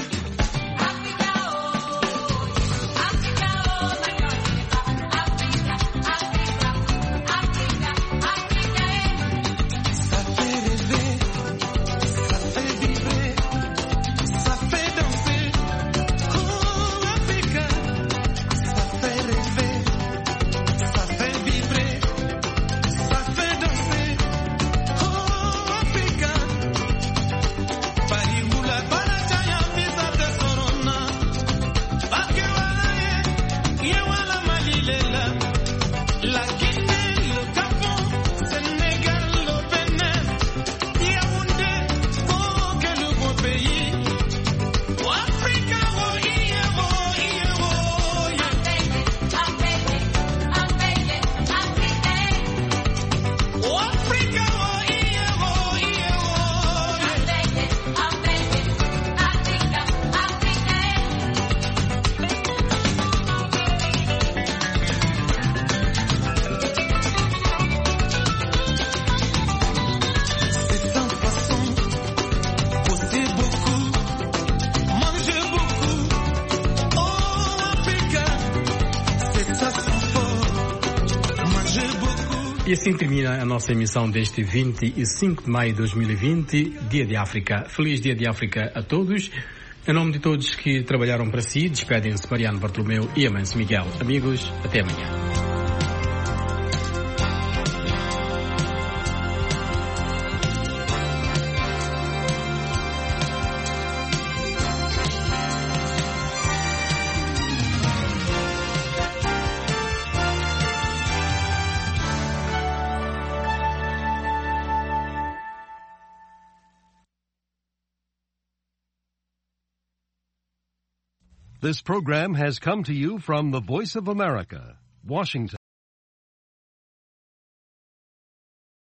E assim termina a nossa emissão deste vinte e cinco de maio de dois mil e vinte, Dia de África. Feliz Dia de África a todos. Em nome de todos que trabalharam para si, despedem-se Mariano Bartolomeu e Amancio Miguel. Amigos, até amanhã. This program has come to you from the Voice of America, Washington.